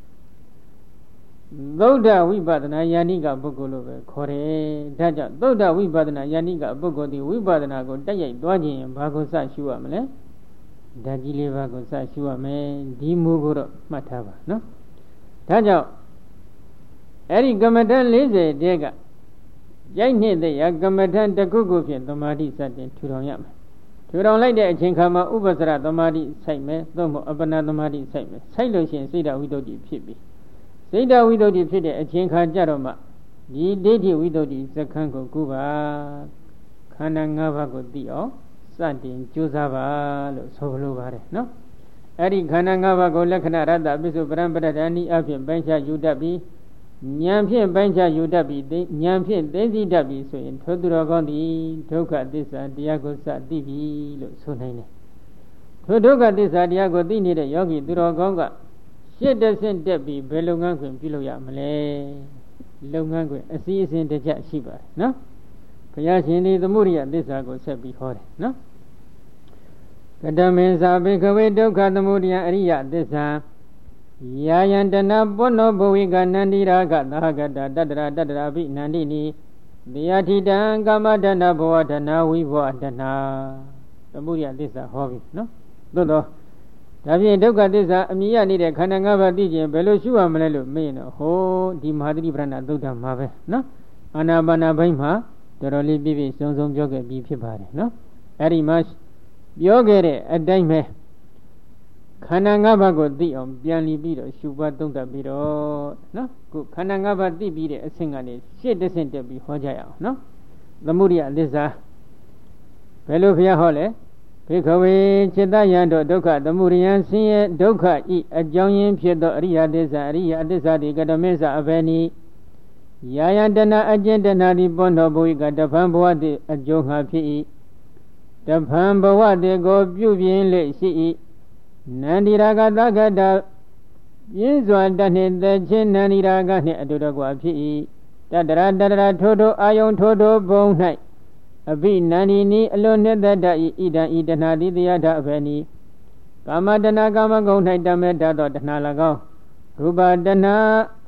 သုဒ္ဓဝိပဿနာယာနိကပုဂ္ဂိုလ်လို့ပဲခေါ်တယ်ဒါကြောင့်သုဒ္ဓဝိပဿနာယာနိကပုဂ္ဂိုလ်ဒီဝိပဿနာကိုတက်ရိုက်သွားခြင်းဘာကိုစရှုရမလဲဓာတ်ကြီးလေးပါးကိုစရှုရမယ်ဒီမူကိုတော့မှတ်ထားပါနော်ဒါကြောင့်အဲ့ဒီကမ္မထံ၄၀တဲကရိုက်နှစ်တဲ့ကမ္မထံတစ်ခုခုဖြင့်သမာဓိစတင်ထူထောင်ရမယ်ထူထောင်လိုက်တဲ့အချိန်ခါမှာဥပ္ပစရသမာဓိစိုက်မယ်သို့မဟုတ်အပ္ပနာသမာဓိစိုက်မယ်စိုက်လို့ရှိရင်စိတ္တဝိတ္တုဖြစ်ပြီစိတ္တဝိတ္တုဖြစ်တဲ့အချိန်ခါကြတော့မှဒီဒိဋ္ဌိဝိတ္တုစခန်းကိုကုပါခန္ဓာ၅ပါးကိုသိအောင်စတင်ကြိုးစားပါလို့ဆိုလိုပါတယ်နော်အဲ့ဒီခန္ဓာ၅ပါးကိုလက္ခဏာရတ္တပစ္စုပ္ပန်ပတ္တဏီအဖြစ်ပိုင်းခြားယူတတ်ပြီးဉာဏ်ဖြင့်ပိုင်းခြားယူတတ်ပြီးဉာဏ်ဖြင့်သိသိတတ်ပြီးဆိုရင်ထိုသူတော်ကောင်းသည်ဒုက္ခသစ္စာတရားကိုစသိပြီလို့ဆိုနိုင်တယ်ထိုဒုက္ခသစ္စာတရားကိုသိနေတဲ့ယောဂီသူတော်ကောင်းကရှစ်တဆင့်တက်ပြီးဘယ်လုပ်ငန်းခွင်ပြုလုပ်ရမလဲလုပ်ငန်းခွင်အစီအစဉ်တစ်ချက်ရှိပါတယ်နော်ဘုရားရှင်ဒီသမုဒိယသစ္စာကိုဆက်ပြီးဟောတယ်နော်ကတမေသာဘေခဝေဒုက္ခသမုဒိယအရိယသစ္စာယာယံတနာပောနောဘဝိကနန္တိရာဂသာဂတတတ္တရာတတ္တရာဘိနန္တိနိသေယထိတံကာမတဏဘဝတဏဝိဘောတဏသမုဒိယသစ္စာဟောပြီနော်သို့တော့ဒါဖြင့်ဒုက္ခသစ္စာအမြင်ရနေတဲ့ခန္ဓာ၅ပါးသိခြင်းဘယ်လိုရှုရမလဲလို့မေးရင်တော့ဟိုဒီမဟာသတိပဋ္ဌာန်သုတ်တံမှာပဲနော်အာနာပါနာဘိုင်းမှာတော်တော်လေးပြည့်ပြည့်စုံစုံပြောခဲ့ပြီးဖြစ်ပါတယ်နော်အဲ့ဒီမှာပြောခဲ့တဲ့အတိုင်းပဲခန္ဓာ၅ပါးကိုသိအောင်ပြန်လီပြီးတော့ရှုပါသုံးသပ်ပြီးတော့နော်ခုခန္ဓာ၅ပါးသိပြီးတဲ့အဆင့်ကနေရှစ်တစ်ဆင့်တက်ပြီးဟောကြရအောင်နော်သမုဒိယသစ္စာဘယ်လိုဘုရားဟောလဲဘိခဝေจิตယံတို့ဒုက္ခသမုဒယံဆင်းရဲဒုက္ခဤအကြောင်းရင်းဖြစ်သောအရိယသစ္စာအရိယသစ္စာဒီကတမေသအဘယ်နည်းယာယတနာအကျဉ်တနာဒီပွန်တော်ဘဝိကတဖန်ဘဝတိအကျိုးငါဖြစ်၏တဖန်ဘဝတေကိုပြုပြင်လေရှိ၏နန္ဒီရာဂသက္ကတပြင်းစွာတတ်နှင့်သက်ချင်းနန္ဒီရာဂနှင့်အတူတကွဖြစ်၏တတရာတတရာထိုထိုအာယုံထိုထိုဘုံ၌အဘိနန္ဒီနီအလွန်နှစ်သက်တ၏ဣဒံဤတဏှာတိတရားဓအဘယ်နည်းကာမတဏှာကာမဂုဏ်၌တမဲတတ်သောတဏှာ၎င်းရူပတဏှာ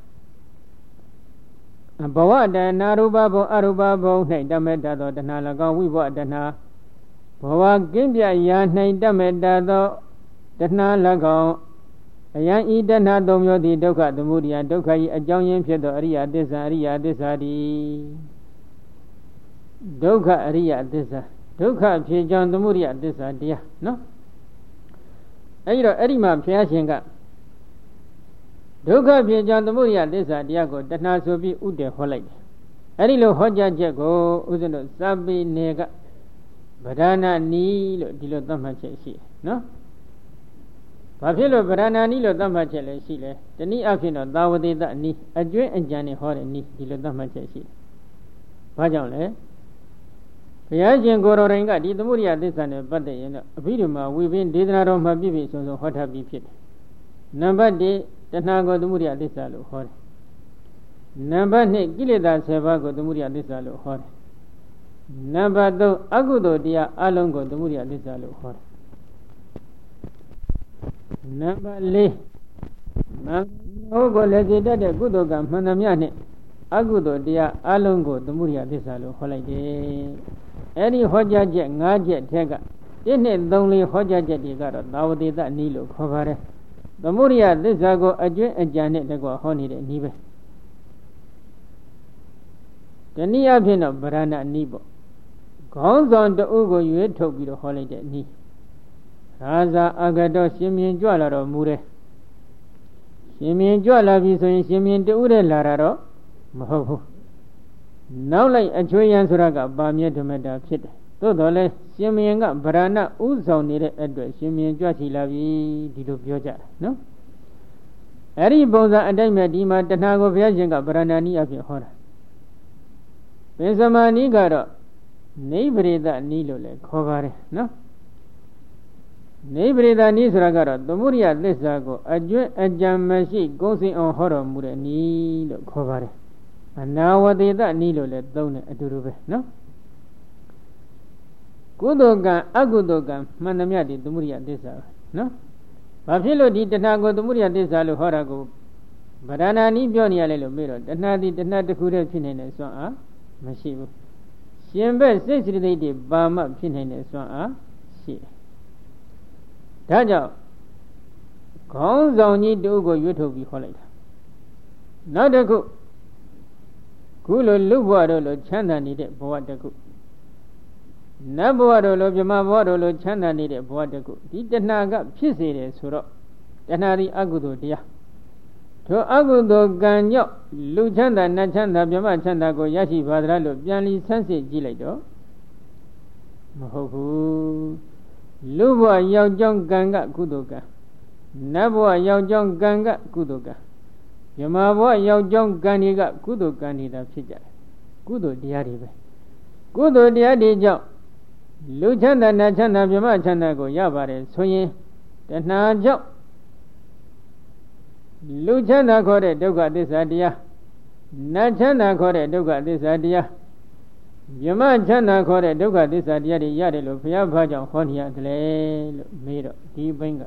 ဘဝတဏှာရူပဘုံအရူပဘုံ၌တမဲတတ်သောတဏှာ၎င်းဝိဘဝတဏှာဘဝကင်းပြရာ၌တမဲတတ်သောတဏှာ၎င်းအယံဤတဏှာသုံးမျိုးသည်ဒုက္ခသမုဒယဒုက္ခ၏အကြောင်းရင်းဖြစ်သောအရိယသစ္စာအရိယသစ္စာသည်ဒုက္ခအရိယသစ္စာဒုက္ခဖြစ်ကြောင်းသမုဒယသစ္စာတရားနော်အဲဒီတော့အဲ့ဒီမှာဘုရားရှင်ကဒုက္ခဖြစ်ကြောင်းသမုဒယသစ္စာတရားကိုတဏှာဆိုပြီးဥတည်ဟောလိုက်တယ်အဲ့ဒီလိုဟောကြားချက်ကိုဥစ္စတို့သဗ္ဗေနေကဗဒနာနီလို့ဒီလိုသတ်မှတ်ချက်ရှိတယ်နော်ဘာဖြစ်လို့ဗဒနာနီလို့သတ်မှတ်ချက်လဲရှိလဲတနည်းအားဖြင့်တော့သာဝတိတနီအကျွင်းအကြံနဲ့ဟောတဲ့နီဒီလိုသတ်မှတ်ချက်ရှိတယ်ဘာကြောင့်လဲဘုရားရှင်ကိုယ်တော်တိုင်ကဒီသမုဒိယသစ္စာနဲ့ပတ်သက်ရင်တော့အဘိဓမ္မာဝိပင်းဒေသနာတော်မှာပြည့်ပြည့်စုံစုံဟောထားပြီးဖြစ်တယ်နံပါတ်တစ်တဏှာကိုသမုဒိယသစ္စာလို့ဟောတယ်နံပါတ်နှစ်ကိလေသာဆယ်ပါးကိုသမုဒိယသစ္စာလို့ဟောတယ်နံပါတ်သုံးအကုသိုလ်တရားအလုံးကိုသမုဒိယသစ္စာလို့ဟောတယ်နံပါတ်လေးမဟုတ်ကိုလည်းစေတတ်တဲ့ကုသိုလ်ကမှန်သမျှနဲ့အကုသိုလ်တရားအလုံးကိုသမုဒိယသစ္စာလို့ဟောလိုက်တယ်အဲ့ဒီဟောကြားချက်၅ချက်ထက်ကတစ်နှစ်သုံးလေးဟောကြားချက်တွေကတော့သာဝတိတနည်းလို့ခေါ်ပါတယ်သမုဒိယသစ္စာကိုအကျွင့်အကြံနဲ့တကွဟောနေတဲ့နည်းပဲတနည်းအားဖြင့်တော့ဗရဏနည်းပေါ့ခေါင်းဆောင်တအုပ်ကိုရွေးထုတ်ပြီးတော့ဟောလိုက်တဲ့နည်းရာဇာအဂတောရှင်မြင်ကြွလာတော်မူတယ်ရှင်မြင်ကြွလာပြီဆိုရင်ရှင်မြင်တဦးတည်းလာတာတော့မဟုတ်ဘူးနောက်လိုက်အချွေရန်ဆိုတာကပါမြဲဓမ္မတာဖြစ်တယ်သို့တော်လည်းရှင်မြင်ကဗရဏဥဆောင်နေတဲ့အတွက်ရှင်မြင်ကြွချီလာပြီဒီလိုပြောကြတာနော်အဲ့ဒီပုံစံအတိုင်းပဲဒီမှာတဏှာကိုဘုရားရှင်ကဗရဏနီးအဖြစ်ဟောတာပင်စမာနီးကတော့နိဗ္ဗေဒနီးလို့လည်းခေါ်ပါတယ်နော်နိဗ္ဗေဒနီးဆိုတာကတော့သမုဒိယသစ္စာကိုအကျွင့်အကြံမရှိကုံးစင်အောင်ဟောတော်မူတဲ့နီးလို့ခေါ်ပါတယ်အနာဝတိတနီးလို့လည်းသုံးတယ်အတူတူပဲနော်ကုသိုလ်ကံအကုသိုလ်ကံမှန်သမျှဒီသမုဒိယသစ္စာနော်ဘာဖြစ်လို့ဒီတဏှာကိုသမုဒိယသစ္စာလို့ဟောတာကိုဗဒနာနီးပြောနေရလဲလို့မေးတော့တဏှာဒီတဏှာတစ်ခုတည်းဖြစ်နေတဲ့စွမ်းအားမရှိဘူးရှင်ဘက်စိတ်စိတ္တိတွေပါမှဖြစ်နေတဲ့စွမ်းအားရှိတယ်ဒါကြောင့်ခေါင်းဆောင်ကြီးတူကိုရွတ်ထုတ်ပြီးခေါ်လိုက်တာနောက်တစ်ခုခုလိုလူဘဝတို့လိုချမ်းသာနေတဲ့ဘဝတစ်ခုနတ်ဘဝတို့လိုမြမဘဝတို့လိုချမ်းသာနေတဲ့ဘဝတစ်ခုဒီတဏှာကဖြစ်စေတယ်ဆိုတော့တဏှာဒီအကုသိုလ်တရားထိုအကုသိုလ်ကံကြောင့်လူချမ်းသာနတ်ချမ်းသာမြမချမ်းသာကိုရရှိပါသလားလို့ပြန်လီဆန်းစစ်ကြည့်လိုက်တော့မဟုတ်ဘူးလူဘဝရောက်ကြောင်းကံကကုသိုလ်ကံနတ်ဘဝရောက်ကြောင်းကံကကုသိုလ်ကံမြမဘဝရောက်ကြောင်းကံတွေကကုသိုလ်ကံတွေသာဖြစ်ကြတယ်ကုသိုလ်တရားတွေပဲကုသိုလ်တရားတွေကြောင့်လူချမ်းသာနတ်ချမ်းသာမြမချမ်းသာကိုရပါတယ်ဆိုရင်တဏှာကြောင့်လူချမ်းသာခေါ်တဲ့ဒုက္ခသစ္စာတရားနတ်ချမ်းသာခေါ်တဲ့ဒုက္ခသစ္စာတရားမြမချမ်းသာခေါ်တဲ့ဒုက္ခသစ္စာတရားတွေရတယ်လို့ဘုရားဘာကြောင့်ဟောနေရတယ်လဲလို့မေးတော့ဒီဘိန်းက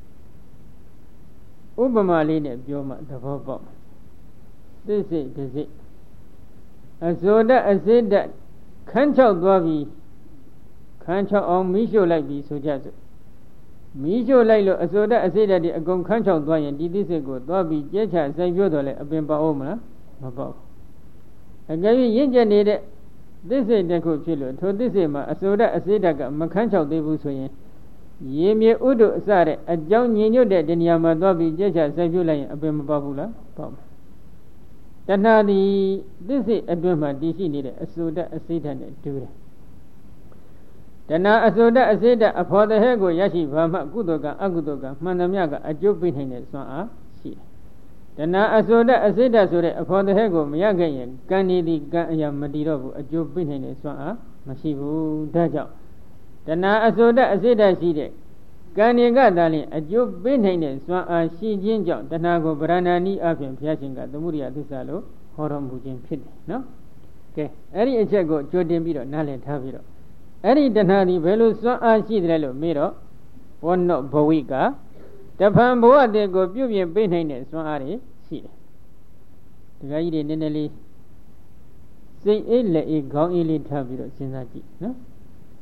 ဥပမာလေးနဲ့ပြောမှသဘောပေါက်သစ္စိတစိအစိုးတအစိတခန်းချောက်သွားပြီးခန်းချောက်အောင်မီးရှို့လိုက်ပြီးဆိုကြစို့မီးရှို့လိုက်လို့အစိုးတအစိတတွေအကုန်ခန်းချောက်သွားရင်ဒီသစ္စိကိုသွားပြီးကျဲချစိုက်ပြောတော့လဲအပင်ပေါအောင်မလားမပေါက်အကယ်၍ရင့်ကျက်နေတဲ့သစ္စိတစ်ခုဖြစ်လို့ထိုသစ္စိမှာအစိုးတအစိတကမခန်းချောက်သေးဘူးဆိုရင်ရေမြေဥဒုအစတဲ့အကြောင်းညင်ညွတ်တဲ့တဏှာမှာသွားပြီးကျက်ချစိုက်ပြလိုက်ရင်အပင်မပေါက်ဘူးလားပေါက်မယ်တဏှာဒီသစ္စိအတွင်းမှာတည်ရှိနေတဲ့အစိုးတအစိတနဲ့တူတယ်တဏှာအစိုးတအစိတအဖော်တဲ့ဟဲ့ကိုရရှိပါမှကုသိုလ်ကအကုသိုလ်ကမှန်သမျှကအကျိုးပေးနိုင်တဲ့စွမ်းအားရှိတယ်တဏှာအစိုးတအစိတဆိုတဲ့အဖော်တဲ့ဟဲ့ကိုမရခဲ့ရင်ကံနေသည်ကံအရာမတည်တော့ဘူးအကျိုးပေးနိုင်တဲ့စွမ်းအားမရှိဘူးဒါကြောင့်တဏှာအစိုးတအစိတရှိတဲ့ကံနေကသာလျှင်အကျိုးပေးနိုင်တဲ့စွမ်းအားရှိခြင်းကြောင့်တဏှာကိုဗရဏာနီးအပြင်ဘုရားရှင်ကသမုဒိယသစ္စာလို့ဟောတော်မူခြင်းဖြစ်တယ်နော်ကဲအဲ့ဒီအချက်ကိုကြိုတင်ပြီးတော့နားလည်ထားပြီးတော့အဲ့ဒီတဏှာဒီဘယ်လိုစွမ်းအားရှိတယ်လို့မေးတော့ဘောနောဘဝိကတဖန်ဘဝတည်းကိုပြုပြင်ပေးနိုင်တဲ့စွမ်းအားတွေရှိတယ်ဒကာကြီးတွေနည်းနည်းလေးစိတ်အေးလက်အေးခေါင်းအေးလေးထားပြီးတော့စဉ်းစားကြည့်နော်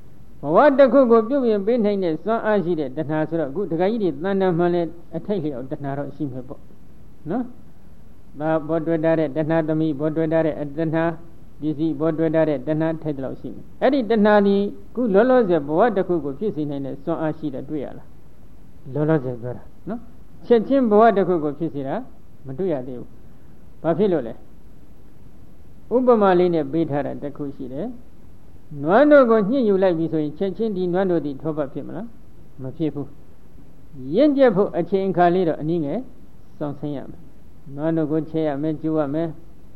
ဝတစ်ခုကိုပြုပြင်ပေးနိုင်တဲ့စွမ်းအားရှိတဲ့တဏှာဆိုတော့အခုတခါကြီးတွေတဏ္ဍာမှလည်းအထိုက်လျောက်တဏှာတော့ရှိမှာပေါ့နော်ဒါဘောတွေ့တာတဲ့တဏှာသမီးဘောတွေ့တာတဲ့တဏှာပစ္စည်းဘောတွေ့တာတဲ့တဏှာထိုက်တော့ရှိမယ်အဲ့ဒီတဏှာဒီခုလောလောဆယ်ဘဝတစ်ခုကိုဖြစ်စေနိုင်တဲ့စွမ်းအားရှိတဲ့တွေ့ရလားလောလောဆယ်ပြောတာနော်ချက်ချင်းဘဝတစ်ခုကိုဖြစ်စေတာမတွေ့ရသေးဘူးဘာဖြစ်လို့လဲဥပမာလေးနဲ့ပေးထားတာတစ်ခုရှိတယ်နွမ်းတို့ကိုညှစ်ယူလိုက်ပြီဆိုရင်ချက်ချင်းဒီနွမ်းတို့ဒီထောပတ်ဖြစ်မလားမဖြစ်ဘူးရင့်ကျက်ဖို့အချိန်အခါလေးတော့အနည်းငယ်စောင့်ဆင်းရမယ်နွမ်းတို့ကိုချဲရမယ်ကျူရမယ်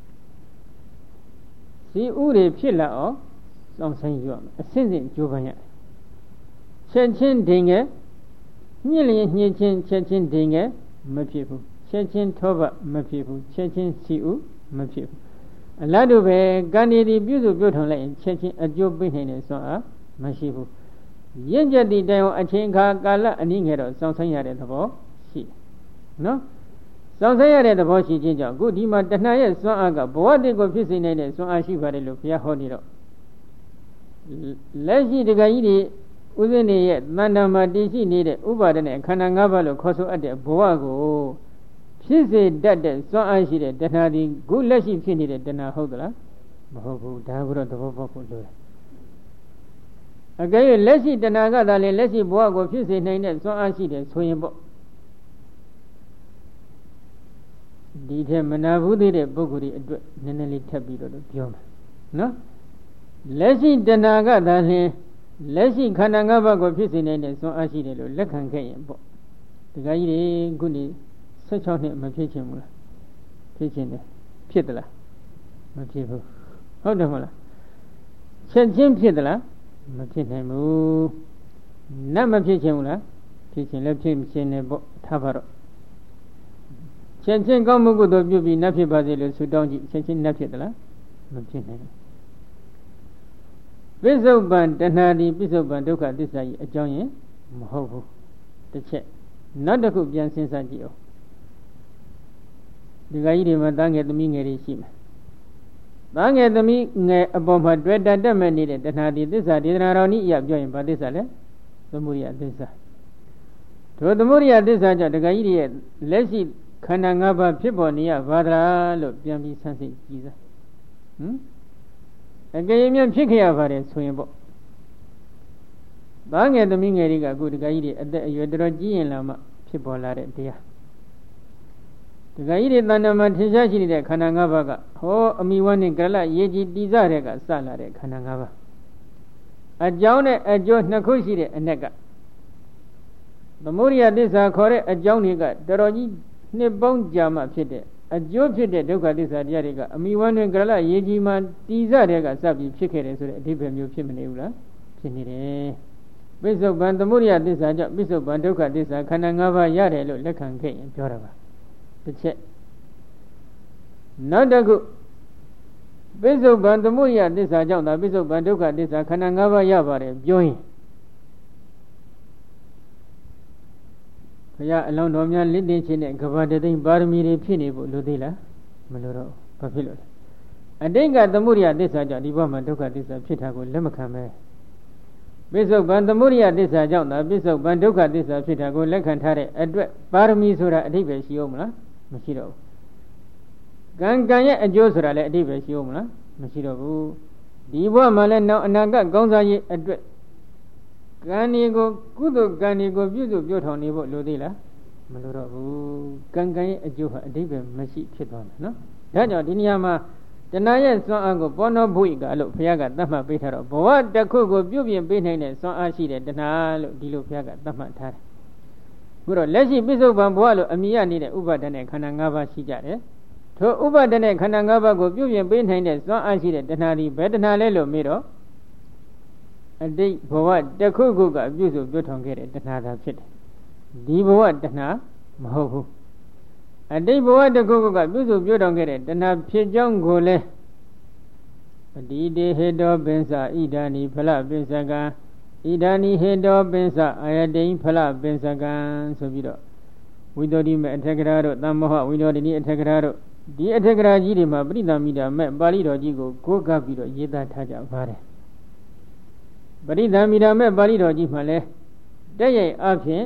စီဥတွေဖြစ်လာအောင်စောင့်ဆင်းယူရမယ်အစင်းစင်ကျိုးပန်းရတယ်ချက်ချင်းဒိန်ငယ်ညှစ်လျင်ညှစ်ချင်းချက်ချင်းဒိန်ငယ်မဖြစ်ဘူးချက်ချင်းထောပတ်မဖြစ်ဘူးချက်ချင်းစီဥမဖြစ်ဘူးအလားတူပဲကံဒီပြုစုပြုထုံလိုက်ရင်ချက်ချင်းအကျိုးပေးနိုင်တဲ့စွမ်းအားမရှိဘူးရင့်ကျက်သည့်တိုင်အောင်အချိန်အခါကာလအနည်းငယ်တော့စောင့်ဆိုင်ရတဲ့သဘောရှိတယ်နော်စောင့်ဆိုင်ရတဲ့သဘောရှိခြင်းကြောင့်အခုဒီမှာတဏှာရဲ့စွမ်းအားကဘဝတည်းကိုဖြစ်စေနိုင်တဲ့စွမ်းအားရှိပါတယ်လို့ဘုရားဟောနေတော့လက်ရှိတခါကြီးတွေဥစဉ်တွေရဲ့တဏ္ဍာမှာတည်ရှိနေတဲ့ဥပါဒနဲ့ခန္ဓာ၅ပါးလို့ခေါ်ဆိုအပ်တဲ့ဘဝကိုဖြစ်စေတတ်တဲ့စွမ်းအားရှိတဲ့တဏှာဒီခုလက်ရှိဖြစ်နေတဲ့တဏှာဟုတ်သလားမဟုတ်ဘူးဒါကတော့သဘောပေါက်ဖို့လိုတယ်အကယ်၍လက်ရှိတဏှာကသာလေလက်ရှိဘဝကိုဖြစ်စေနိုင်တဲ့စွမ်းအားရှိတယ်ဆိုရင်ပေါ့ဒီထက်မနာဘူးသေးတဲ့ပုဂ္ဂိုလ်တွေအတွက်နည်းနည်းလေးထပ်ပြီးတော့ပြောမယ်နော်လက်ရှိတဏှာကသာလေလက်ရှိခန္ဓာ၅ပါးကိုဖြစ်စေနိုင်တဲ့စွမ်းအားရှိတယ်လို့လက်ခံခဲ့ရင်ပေါ့ဒီကကြီးတွေခုနေဆက်ချောင်းနှစ်မဖြစ်ချင်ဘူးလားဖြစ်ချင်တယ်ဖြစ်သလားမဖြစ်ဘူးဟုတ်တယ်မလားချက်ချင်းဖြစ်သလားမဖြစ်နိုင်ဘူးနတ်မဖြစ်ချင်ဘူးလားဖြစ်ချင်လည်းဖြစ်ချင်တယ်ပေါ့ထားပါတော့ချက်ချင်းကောင်းမှုကုသိုလ်ပြုပြီးနတ်ဖြစ်ပါစေလို့ဆုတောင်းကြည့်ချက်ချင်းနတ်ဖြစ်သလားမဖြစ်နိုင်ဘူးပိဿုပန်တဏှာဒီပိဿုပန်ဒုက္ခသစ္စာကြီးအကြောင်းရင်မဟုတ်ဘူးတစ်ချက်နောက်တစ်ခုပြန်စဉ်းစားကြည့်အောင်ဒီကကြီးတွေမှာသားငယ်သမီးငယ်တွေရှိမယ်သားငယ်သမီးငယ်အပေါ်မှာတွေ့တတ်တတ်မဲ့နေတဲ့တဏှာဒီသစ္စာဒေသနာတော်နည်းအရပြောရင်ဘာသစ္စာလဲသမုဒိယသစ္စာတို့သမုဒိယသစ္စာကြောင့်ဒီကကြီးတွေရဲ့လက်ရှိခန္ဓာ၅ပါးဖြစ်ပေါ်နေရပါသလားလို့ပြန်ပြီးဆန်းစစ်ကြည့်စားဟမ်အကယ်၍ဖြစ်ခဲ့ရပါတယ်ဆိုရင်ပေါ့သားငယ်သမီးငယ်တွေကအခုဒီကကြီးတွေအသက်အရွယ်တော်ကြီးရင်လာမှဖြစ်ပေါ်လာတဲ့တရားဒီကကြီးတွေတဏ္ဍာမှာထင်ရှားရှိနေတဲ့ခန္ဓာ၅ပါးကဟောအမိဝန်းနဲ့ကလရေကြီးတိစတဲ့ကစလာတဲ့ခန္ဓာ၅ပါးအကြောင်းနဲ့အကျိုးနှစ်ခုရှိတဲ့အ낵ကသမုဒိယသစ္စာခေါ်တဲ့အကြောင်းတွေကတော်တော်ကြီးနှစ်ပေါင်းကြာမှဖြစ်တဲ့အကျိုးဖြစ်တဲ့ဒုက္ခသစ္စာတရားတွေကအမိဝန်းနဲ့ကလရေကြီးမှတိစတဲ့ကစပြီးဖြစ်ခဲ့တယ်ဆိုတဲ့အဓိပ္ပာယ်မျိုးဖြစ်မနေဘူးလားဖြစ်နေတယ်ပိဿုပန်သမုဒိယသစ္စာကြောင့်ပိဿုပန်ဒုက္ခသစ္စာခန္ဓာ၅ပါးရတယ်လို့လက်ခံခဲ့ရင်ပြောတာပါတစ်ချက်နောက်တစ်ခုပိဿုပန်သမုဒိယသစ္စာကြောင့်သာပိဿုပန်ဒုက္ခသစ္စာခန္ဓာ၅ပါးရပါတယ်ပြောရင်ဘုရားအလောင်းတော်များလစ်တင်ခြင်းနဲ့ကဘာတသိန်းပါရမီတွေဖြစ်နေဖို့လိုသေးလားမလိုတော့ဘာဖြစ်လို့လဲအတိတ်ကသမုဒိယသစ္စာကြောင့်ဒီဘဝမှာဒုက္ခသစ္စာဖြစ်တာကိုလက်မခံပဲပိဿုပန်သမုဒိယသစ္စာကြောင့်သာပိဿုပန်ဒုက္ခသစ္စာဖြစ်တာကိုလက်ခံထားတဲ့အတွက်ပါရမီဆိုတာအဓိပ္ပာယ်ရှိအောင်မလားမရှိတော့ဘူးကံကံရဲ့အကျိုးဆိုတာလည်းအဓိပ္ပာယ်ရှိအောင်မလားမရှိတော့ဘူးဒီဘဝမှာလည်းနောက်အနာဂတ်ကောင်းစားရေးအတွက်ကံဒီကိုကုသိုလ်ကံဒီကိုပြုစုပြောထောင်နေဖို့လိုသေးလားမလိုတော့ဘူးကံကံရဲ့အကျိုးဟာအဓိပ္ပာယ်မရှိဖြစ်သွားမယ်နော်ဒါကြောင့်ဒီနေရာမှာတဏှာရဲ့စွမ်းအားကိုပောနောဘုိကလို့ဘုရားကသတ်မှတ်ပေးထားတော့ဘဝတစ်ခုကိုပြုပြင်ပေးနိုင်တဲ့စွမ်းအားရှိတဲ့တဏှာလို့ဒီလိုဘုရားကသတ်မှတ်ထားတယ်ခုတော့လက်ရှိပိဿုပန်ဘဝလို့အမိရနေတဲ့ဥပါဒနဲ့ခန္ဓာ၅ပါးရှိကြတယ်ထိုဥပါဒနဲ့ခန္ဓာ၅ပါးကိုပြုပြင်ပေးနိုင်တဲ့စွမ်းအားရှိတဲ့တဏှာဒီဘယ်တဏှာလဲလို့မေးတော့အတိတ်ဘဝတစ်ခုခုကပြုစုပြုထောင်ခဲ့တဲ့တဏှာသာဖြစ်တယ်ဒီဘဝတဏှာမဟုတ်ဘူးအတိတ်ဘဝတစ်ခုခုကပြုစုပြုထောင်ခဲ့တဲ့တဏှာဖြစ်ကြောင်းကိုလည်းပတိတေဟေတောပင်္စဣဒာနိဖလပင်္စကံဣဒာနိဟေတောပင်္စအာယတိဖလပင်္စကံဆိုပြီးတော့ဝိတ္တိမေအထက်ကရာတို့သမ္မောဟဝိနောဒိနိအထက်ကရာတို့ဒီအထက်ကရာကြီးတွေမှာပရိသမိတာမဲ့ပါဠိတော်ကြီးကိုကိုးကားပြီးတော့ရေးသားထားကြပါတယ်ပရိသမီရာမဲ့ပါဠိတော်ကြီးမှလည်းတက်ရိုက်အဖြစ်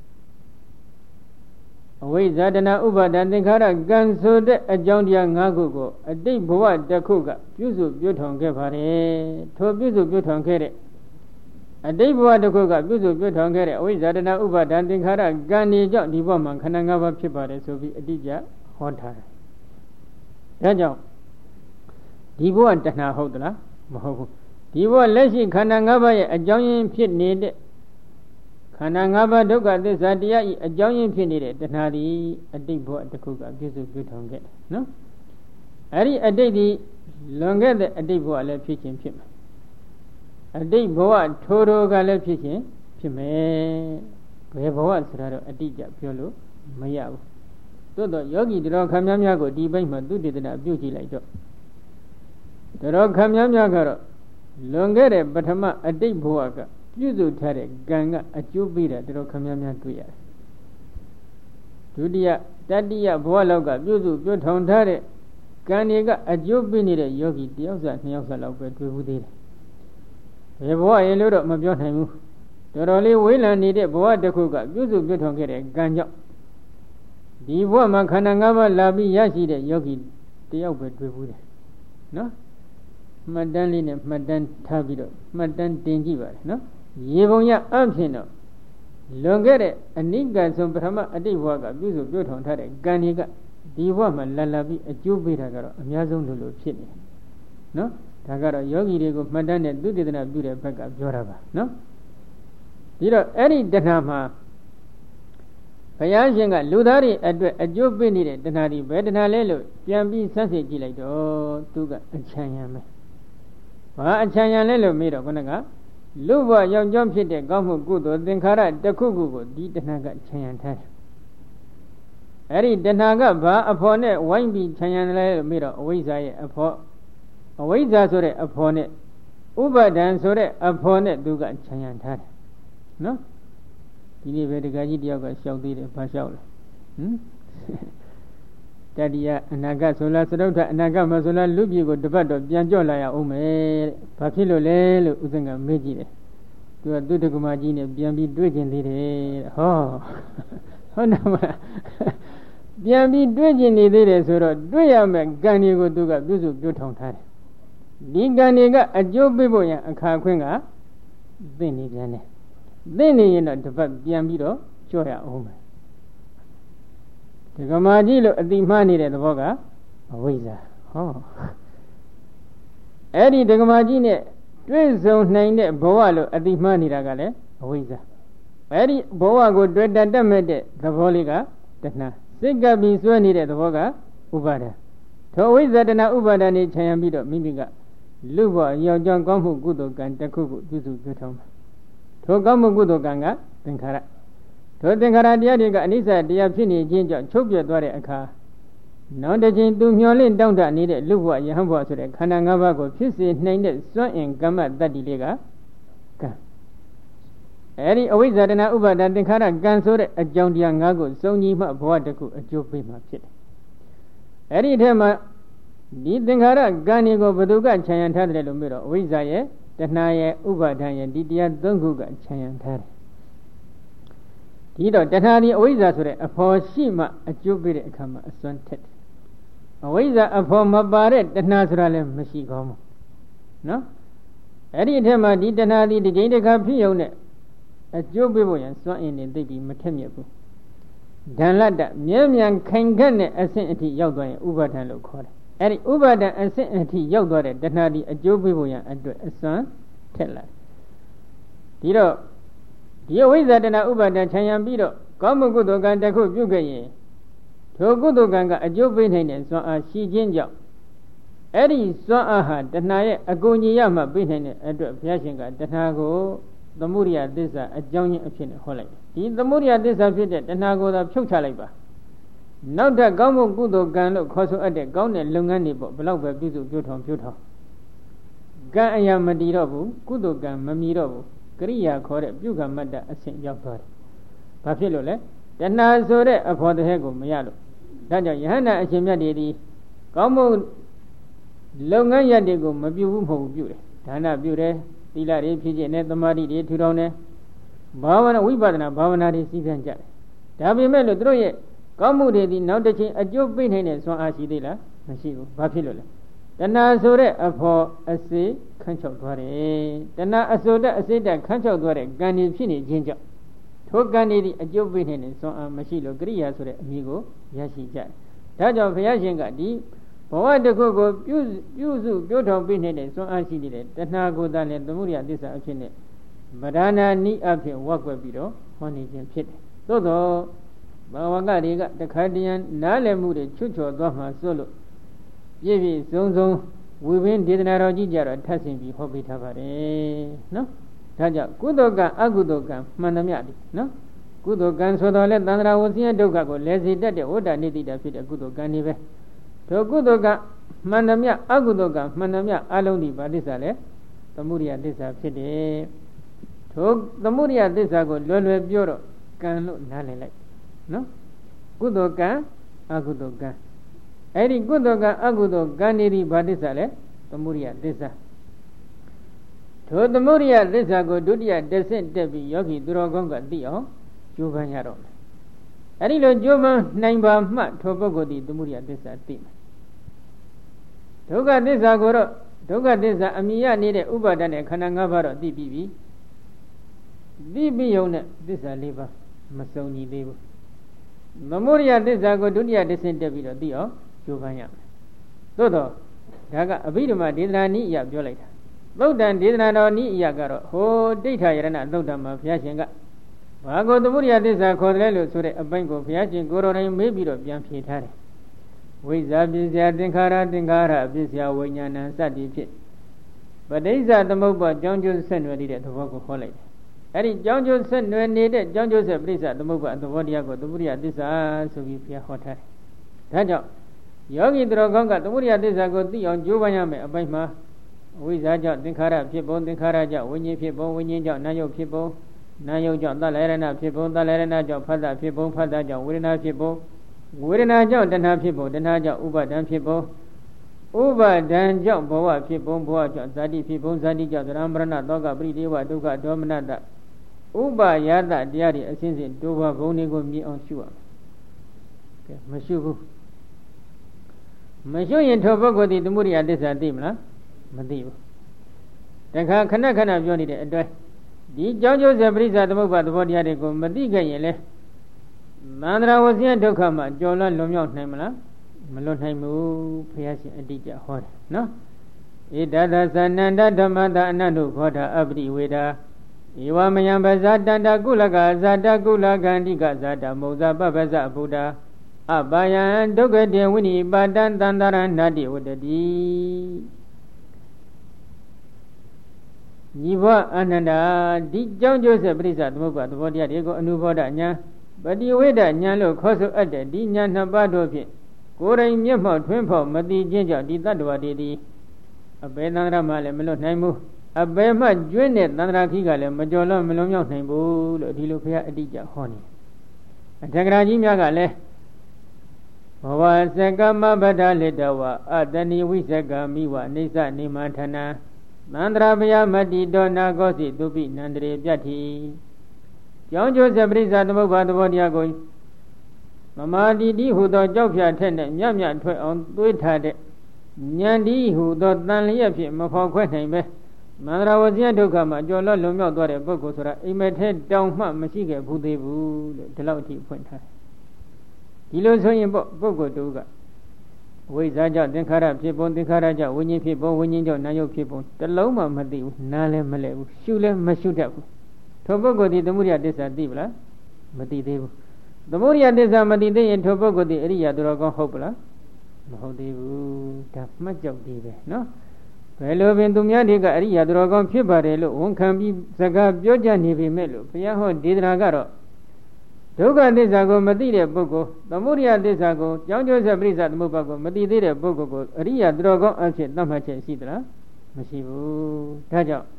အဝိဇ္ဇာတနာဥပါဒသင်္ခါရကံဆိုတဲ့အကြောင်းတရား၅ခုကိုအတိတ်ဘဝတစ်ခုကပြုစုပြုထောင်ခဲ့ပါတယ်ထိုပြုစုပြုထောင်ခဲ့တဲ့အတိတ်ဘဝတစ်ခုကပြုစုပြုထောင်ခဲ့တဲ့အဝိဇ္ဇာတနာဥပါဒသင်္ခါရကံတွေကြောင့်ဒီဘဝမှာခန္ဓာ၅ပါးဖြစ်ပါတယ်ဆိုပြီးအတိအကျဟောထားတယ်ဒါကြောင့်ဒီဘဝတဏှာဟုတ်သလားမဟုတ်ဘူးဒီဘဝလက်ရှိခန္ဓာ၅ပါးရဲ့အကြောင်းရင်းဖြစ်နေတဲ့ခန္ဓာ၅ပါးဒုက္ခသစ္စာတရားဤအကြောင်းရင်းဖြစ်နေတဲ့တဏှာဒီအတိတ်ဘဝတစ်ခုကပြည့်စုံပြုထောင်ခဲ့တယ်နော်အဲ့ဒီအတိတ်ဒီလွန်ခဲ့တဲ့အတိတ်ဘဝလည်းဖြစ်ခြင်းဖြစ်မယ်အတိတ်ဘဝထိုးထိုးကလည်းဖြစ်ခြင်းဖြစ်မယ်ဘယ်ဘဝဆိုတာတော့အတိအကျပြောလို့မရဘူးသို့တော့ယောဂီတော်ခမ်းများများကိုဒီဘက်မှာသူတည်တနာပြုကြည့်လိုက်တော့တော်ခမ်းများများကတော့လွန်ခဲ့တဲ့ပထမအတိတ်ဘဝကပြုစုထားတဲ့ကံကအကျိုးပေးတာတော်ခမ်းများများတွေ့ရတယ်ဒုတိယတတိယဘဝလောက်ကပြုစုပြုထောင်ထားတဲ့ကံတွေကအကျိုးပေးနေတဲ့ယောဂီတယောက်စာနှစ်ယောက်စာလောက်ပဲတွေ့ဘူးသေးတယ်ဘယ်ဘဝရင်လို့တော့မပြောနိုင်ဘူးတော်တော်လေးဝေးလံနေတဲ့ဘဝတစ်ခုကပြုစုပြုထောင်ခဲ့တဲ့ကံကြောင့်ဒီဘဝမှာခန္ဓာ၅ပါးလာပြီးရရှိတဲ့ယောဂီတယောက်ပဲတွေ့ဘူးတယ်နော်မှတ်တမ်းလေးနဲ့မှတ်တမ်းထားပြီးတော့မှတ်တမ်းတင်ကြည့်ပါလေနော်ရေပုံရအဖြစ်တော့လွန်ခဲ့တဲ့အနိကဆုံးပထမအတိတ်ဘဝကပြုစုပြုထောင်ထားတဲ့ကံတွေကဒီဘဝမှာလာလာပြီးအကျိုးပေးတာကတော့အများဆုံးလို့လို့ဖြစ်နေတယ်နော်ဒါကတော့ယောဂီတွေကိုမှတ်တမ်းနဲ့သူတည်တနာပြုတဲ့ဘက်ကပြောတာပါနော်ဒီတော့အဲ့ဒီတဏှာမှာဘုရားရှင်ကလူသားတွေအတွက်အကျိုးပေးနေတဲ့တဏှာတွေဘယ်တဏှာလဲလို့ပြန်ပြီးဆန်းစစ်ကြည့်လိုက်တော့သူကအချမ်းရံပဲဘာအချမ်းရံလဲလို့မေးတော့ခုနကလူဘဝရောင်ကြောင်းဖြစ်တဲ့ကောင်းမှုကုသိုလ်သင်္ခါရတစ်ခုခုကိုဒီတဏှာကချမ်းရံထားတယ်အဲ့ဒီတဏှာကဘာအဖို့နဲ့ဝိုင်းပြီးချမ်းရံတယ်လဲလို့မေးတော့အဝိဇ္ဇာရဲ့အဖို့အဝိဇ္ဇာဆိုတဲ့အဖို့နဲ့ဥပါဒံဆိုတဲ့အဖို့နဲ့သူကချမ်းရံထားတယ်နော်ဒီနေ့ပဲတက္ကကြီးတယောက်ကရှောက်သေးတယ်ဘာရှောက်လဲဟမ်တတိယအနာဂတ်ဆိုလားသရုပ်ထအနာဂတ်မဆိုလားလူပြည်ကိုတပတ်တော့ပြန်ကြော့လာရအောင်မယ်တဲ့ဘာဖြစ်လို့လဲလို့ဥစဉ်ကမေးကြည့်တယ်သူကသူတက္ကမကြီးနဲ့ပြန်ပြီးတွေ့ကျင်သေးတယ်ဟောဟုတ်တယ်မလားပြန်ပြီးတွေ့ကျင်နေသေးတယ်ဆိုတော့တွေ့ရမယ်ကံတွေကိုသူကပြုစုပြုထောင်ထားတယ်ဒီကံတွေကအကျိုးပေးဖို့ရန်အခါခွင့်ကသိနေပြန်တယ်သိနေရင်တော့တပတ်ပြန်ပြီးတော့ကြော့ရအောင်မယ်ဒကမာကြီးလို့အတိမှားနေတဲ့သဘောကအဝိဇ္ဇာဟောအဲ့ဒီဒကမာကြီးနဲ့တွေ့ဆုံနိုင်တဲ့ဘဝလို့အတိမှားနေတာကလည်းအဝိဇ္ဇာအဲ့ဒီဘဝကိုတွေ့တတ်တတ်မဲ့တဲ့သဘောလေးကတဏှာစိတ်ကပ်ပြီးစွဲနေတဲ့သဘောကဥပါဒံထိုအဝိဇ္ဇာတဏှာဥပါဒံနေခြံရံပြီးတော့မိမိကလူဘဝရောင်ကြောင်းကောင်းမှုကုသိုလ်ကံတစ်ခုခုပြုစုပြုထောင်မှာထိုကောင်းမှုကုသိုလ်ကံကသင်္ခါရထိုသင်္ခါရတရားတွေကအနိစ္စတရားဖြစ်နေခြင်းကြောင့်ချုပ်ပြတ်သွားတဲ့အခါနောက်တစ်ချိန်သူမျောလင့်တောင့်တနေတဲ့လူဘဝယဟန်ဘဝဆိုတဲ့ခန္ဓာ၅ပါးကိုဖြစ်စေနိုင်တဲ့စွန့်အင်ကမ္မတတ္တိလေးကကံအဲဒီအဝိဇ္ဇာတဏှာဥပါဒသင်္ခါရကံဆိုတဲ့အကြောင်းတရား၅ခုစုံညီမှဘဝတစ်ခုအကျိုးပေးမှဖြစ်တယ်အဲဒီအထက်မှာဒီသင်္ခါရကံတွေကိုဘယ်သူကခြံရံထားတယ်လို့ပြောတော့အဝိဇ္ဇာရဲ့တဏှာရဲ့ဥပါဒံရဲ့ဒီတရား၃ခုကခြံရံထားတယ်ဒီတော့တဏှာဒီအဝိဇ္ဇာဆိုတဲ့အဖို့ရှိမှအကျိုးပေးတဲ့အခါမှာအစွမ်းထက်တယ်အဝိဇ္ဇာအဖို့မပါတဲ့တဏှာဆိုတာလည်းမရှိကောင်းဘူးနော်အဲ့ဒီအထက်မှာဒီတဏှာဒီတစ်ကြိမ်တစ်ခါဖြစ်ုံနဲ့အကျိုးပေးဖို့ရန်စွမ်းအင်နေသိပြီးမထက်မြက်ဘူးဓာန်လတ္တမြဲမြံခိုင်ခက်တဲ့အဆင့်အထိရောက်သွားရင်ဥပါဒံလို့ခေါ်တယ်အဲ့ဒီဥပါဒံအဆင့်အထိရောက်သွားတဲ့တဏှာဒီအကျိုးပေးဖို့ရန်အတွက်အစွမ်းထက်လာဒီတော့ဒီအဝိဇ္ဇာတဏှာဥပါဒံခြံရံပြီးတော့ကောင်းမှုကုသိုလ်ကံတစ်ခုပြုခဲ့ရင်ထိုကုသိုလ်ကံကအကျိုးပေးနိုင်တဲ့စွမ်းအားရှိခြင်းကြောင့်အဲ့ဒီစွမ်းအားဟာတဏှာရဲ့အကုန်ကြီးရမှပေးနိုင်တဲ့အတွက်ဘုရားရှင်ကတဏှာကိုသမုဒိယသစ္စာအကြောင်းရင်းအဖြစ်နဲ့ဟောလိုက်ဒီသမုဒိယသစ္စာဖြစ်တဲ့တဏှာကိုသာဖြုတ်ချလိုက်ပါနောက်ထပ်ကောင်းမှုကုသိုလ်ကံလို့ခေါ်ဆိုအပ်တဲ့ကောင်းတဲ့လုပ်ငန်းတွေပေါ့ဘယ်တော့ပဲပြုစုပြုထောင်ပြုထောင်ကံအရာမတည်တော့ဘူးကုသိုလ်ကံမမီတော့ဘူးကရိယာခေါ်တဲ့ပြုကမ္မတ္တအဆင့်ရောက်သွားတယ်။ဘာဖြစ်လို့လဲတဏှာဆိုတဲ့အဖို့တဲ့ကိုမရလို့ဒါကြောင့်ယဟန္တာအရှင်မြတ်တွေဒီကောင်းမှုလုပ်ငန်းရတဲ့ကိုမပြုဘူးမဟုတ်ဘူးပြုတယ်ဒါနပြုတယ်သီလတွေဖြစ်ခြင်းနဲ့သမာဓိတွေထူထောင်တယ်ဘာဝနာဝိပဿနာဘာဝနာတွေစီးပြန်ကြတယ်ဒါပေမဲ့လို့သူတို့ရဲ့ကောင်းမှုတွေဒီနောက်တစ်ချိန်အကျိုးပေးနိုင်တဲ့စွမ်းအားရှိသေးလားမရှိဘူးဘာဖြစ်လို့လဲတဏှာဆိုတဲ့အဖို့အစေခန်းချောက်သွားတယ်တဏှာအဆိုတဲ့အစေတက်ခန်းချောက်သွားတဲ့ကံတွေဖြစ်နေခြင်းကြောင့်ထိုကံတွေဒီအကျိုးပေးနေတဲ့စွမ်းအားမရှိလို့ကရိယာဆိုတဲ့အမည်ကိုရရှိကြတယ်ဒါကြောင့်ဘုရားရှင်ကဒီဘဝတစ်ခုကိုပြုပြုစုပြုထောင်ပေးနေတဲ့စွမ်းအားရှိနေတဲ့တဏှာကိုယ်တည်းနဲ့သမုဒိယသစ္စာအဖြစ်နဲ့ဗဒနာနိအဖြစ်ဝက်ွက်ပြီးတော့ဟောနေခြင်းဖြစ်တယ်သို့တော့ဘာဝကတွေကတခါတည်းနားလည်မှုတွေချွတ်ချော်သွားမှဆိုလို့ပြည့်ပြည့်စုံစုံဝိပင်းဒေသနာတော်ကြီးကြတော့ထပ်ဆင်ပြီးဟောပေးထားပါတယ်နော်ဒါကြောင့်ကုသိုလ်ကံအကုသိုလ်ကံမှန်သမျှဒီနော်ကုသိုလ်ကံဆိုတော့လေသန္တရာဝဆင်းရဲဒုက္ခကိုလဲစေတတ်တဲ့ဝဋ္ဌနိတိတာဖြစ်တဲ့ကုသိုလ်ကံတွေပဲထိုကုသိုလ်ကမှန်သမျှအကုသိုလ်ကမှန်သမျှအလုံးဒီဗာသစ္စာလေသမုဒိယသစ္စာဖြစ်တယ်ထိုသမုဒိယသစ္စာကိုလွယ်လွယ်ပြောတော့ကံလို့နားလည်လိုက်နော်ကုသိုလ်ကံအကုသိုလ်ကံအဲ့ဒီကုသိုလ်ကံအကုသိုလ်ကံတွေဒီဗာသစ္စာလေသမုဒိယသစ္စာထိုသမုဒိယသစ္စာကိုဒုတိယတစ်ဆင့်တက်ပြီးယောဂီသူတော်ကောင်းကသိအောင်ကြိုးပမ်းရတော့မယ်အဲ့ဒီလိုကြိုးပမ်းနိုင်ပါမှထိုပုဂ္ဂိုလ်ဒီသမုဒိယသစ္စာသိမယ်ဒုက္ခသစ္စာကိုတော့ဒုက္ခသစ္စာအမြင်ရနေတဲ့ဥပါဒနဲ့ခန္ဓာ၅ပါးတော့သိပြီးပြီသိပြီးုံနဲ့သစ္စာ၄ပါးမစုံညီသေးဘူးသမုဒိယသစ္စာကိုဒုတိယတစ်ဆင့်တက်ပြီးတော့သိအောင်ကြိုးပမ်းရမယ်သို့တော့ဒါကအဘိဓမ္မာဒေသနာနည်းအရပြောလိုက်တာသုတ်တန်ဒေသနာတော်နည်းအရကတော့ဟိုဒိဋ္ဌာယရဏသုတ်တံမှာဘုရားရှင်ကဘာကိုသမုဒိယသစ္စာခေါ်တယ်လို့ဆိုတဲ့အပိုင်းကိုဘုရားရှင်ကိုယ်တော်တိုင်မေးပြီးတော့ပြန်ဖြေထားတယ်ဝိဇ္ဇာပစ္စယသင်္ခါရသင်္ခါရပစ္စယဝိညာဏစသည်ဖြင့်ပဋိစ္စသမုပ္ပါကြောင်းကျိုးဆက်နွယ်နေတဲ့သဘောကိုခေါ်လိုက်တယ်အဲ့ဒီကြောင်းကျိုးဆက်နွယ်နေတဲ့ကြောင်းကျိုးဆက်ပဋိစ္စသမုပ္ပါသဘောတရားကိုသမုဒိယသစ္စာဆိုပြီးဘုရားဟောထားတယ်ဒါကြောင့်ယောဂီသူတော်ကောင်းကသမုဒိယသစ္စာကိုသိအောင်ကြိုးပမ်းရမယ်အပိုင်းမှာဝိဇ္ဇာကြောင့်သင်္ခါရဖြစ်ပုံသင်္ခါရကြောင့်ဝိညာဉ်ဖြစ်ပုံဝိညာဉ်ကြောင့်နာယုတ်ဖြစ်ပုံနာယုတ်ကြောင့်သလရဏဖြစ်ပုံသလရဏကြောင့်ဖတ်တာဖြစ်ပုံဖတ်တာကြောင့်ဝေဒနာဖြစ်ပုံဝေဒနာကြောင့်တဏှာဖြစ်ပုံတဏှာကြောင့်ဥပါဒံဖြစ်ပုံဥပါဒံကြောင့်ဘဝဖြစ်ပုံဘဝကြောင့်ဇာတိဖြစ်ပုံဇာတိကြောင့်သရမရဏသောကပရိဒေဝဒုက္ခဒေါမနတဥပါယတတရားတွေအစဉ်စဉ်ဒုဘဘုံတွေကိုမြင်အောင်ရှုရမယ်ကဲမရှုဘူးမရှုရင်ထိုပုဂ္ဂိုလ်ဒီသမုဒိယသစ္စာသိမလားမသိဘူးတခါခဏခဏပြောနေတဲ့အတွက်ဒီကြောင်းကျိုးစေပရိစ္ဆာသမုပ္ပါသဘောတရားတွေကိုမသိခဲ့ရင်လေသန္တရာဝဆင်းရဲဒုက္ခမှာကြော်လွန်လွန်မြောက်နိုင်မလားမလွတ်နိုင်ဘူးဘုရားရှင်အတိအကျဟောတယ်နော်ဣဒတသနန္တဓမ္မတအနန္တုခောတာအပရိဝေဒာဧဝမယံပဇာတန္တကုလကဇာတကုလကန္တိကဇာတမုဇ္ဇပပဇဗုဒ္ဓအပယံဒုက္ခတေဝိနိပါတံတန္တရဏတိဝတ္တိညီဘအနန္တာဒီကြောင့်ကျိုးဆက်ပရိစ္ဆသမုပ္ပါသဘောတရားတွေကိုအနုဘောဓဉာဏ်ပတိဝေဒဉာဏ်လို့ခေါ်ဆိုအပ်တဲ့ဒီဉာဏ်နှစ်ပါးတို့ဖြင့်ကိုယ်တိုင်မျက်မှောက်ထွင်းဖောက်မသိခြင်းကြောင့်ဒီတတ္တဝါတွေသည်အဘယ်သန္တရာမှလည်းမလွတ်နိုင်ဘူးအဘယ်မှကျွင်းတဲ့သန္တရာခီးကလည်းမကြော်လွန်မလွန်မြောက်နိုင်ဘူးလို့ဒီလိုဘုရားအတိအကျဟောနေအထက်ကရာကြီးများကလည်းဘဝစကမဗဒလိတဝအတဏိဝိစကမိဝအိဋ္ဌနေမထနာသန္တရာဘယမတိတောနာကောစီတုပိနန္တရေပြတ်တိကြောင်းကျိုးစပရိစ္ဆာသမုပ္ပါသဘောတရားကိုမမာတိတိဟူသောကြောက်ဖြာထက်နဲ့မြတ်မြတ်ထွက်အောင်သွေးထားတဲ့ဉာဏ်ဒီဟူသောတန်လျက်ဖြင့်မဖော်ခွဲနိုင်ပဲမန္တရာဝဇ္ဇဒုက္ခမှာကြော်လွတ်လွန်မြောက်သွားတဲ့ပုဂ္ဂိုလ်ဆိုတာအိမ်မက်ထဲတောင်မှမရှိခဲ့ဘူးသေးဘူးလို့ဒီလောက်အထိဖွင့်ထားတယ်ဒီလိုဆိုရင်ပေါ့ပုဂ္ဂိုလ်တူကဝိဇ္ဇာကြောင့်သင်္ခါရဖြစ်ပုံသင်္ခါရကြောင့်ဝိညာဉ်ဖြစ်ပုံဝိညာဉ်ကြောင့်နာယုတ်ဖြစ်ပုံတလုံးမှမသိဘူးနားလည်းမလဲဘူးရှုလည်းမရှုတတ်ဘူးထိုပုဂ္ဂိုလ်ဒီသမုဒိယသစ္စာသိပလားမသိသေးဘူးသမုဒိယသစ္စာမသိသေးရင်ထိုပုဂ္ဂိုလ်ဒီအရိယာသူတော်ကောင်းဟုတ်ပလားမဟုတ်သေးဘူးဒါမှတ်ကြောက်သေးပဲနော်ဘယ်လိုပင်သူများတွေကအရိယာသူတော်ကောင်းဖြစ်ပါတယ်လို့ဝန်ခံပြီးစကားပြောကြနေပေမဲ့လို့ဘုရားဟောဒေသနာကတော့ဒုက္ခသစ္စာကိုမသိတဲ့ပုဂ္ဂိုလ်သမုဒိယသစ္စာကိုကြောင်းကျိုးဆက်ပရိစ္ဆာသမုပ္ပါကိုမသိသေးတဲ့ပုဂ္ဂိုလ်ကိုအရိယာသူတော်ကောင်းအဖြစ်သတ်မှတ်ချက်ရှိသလားမရှိဘူးဒါကြောင့်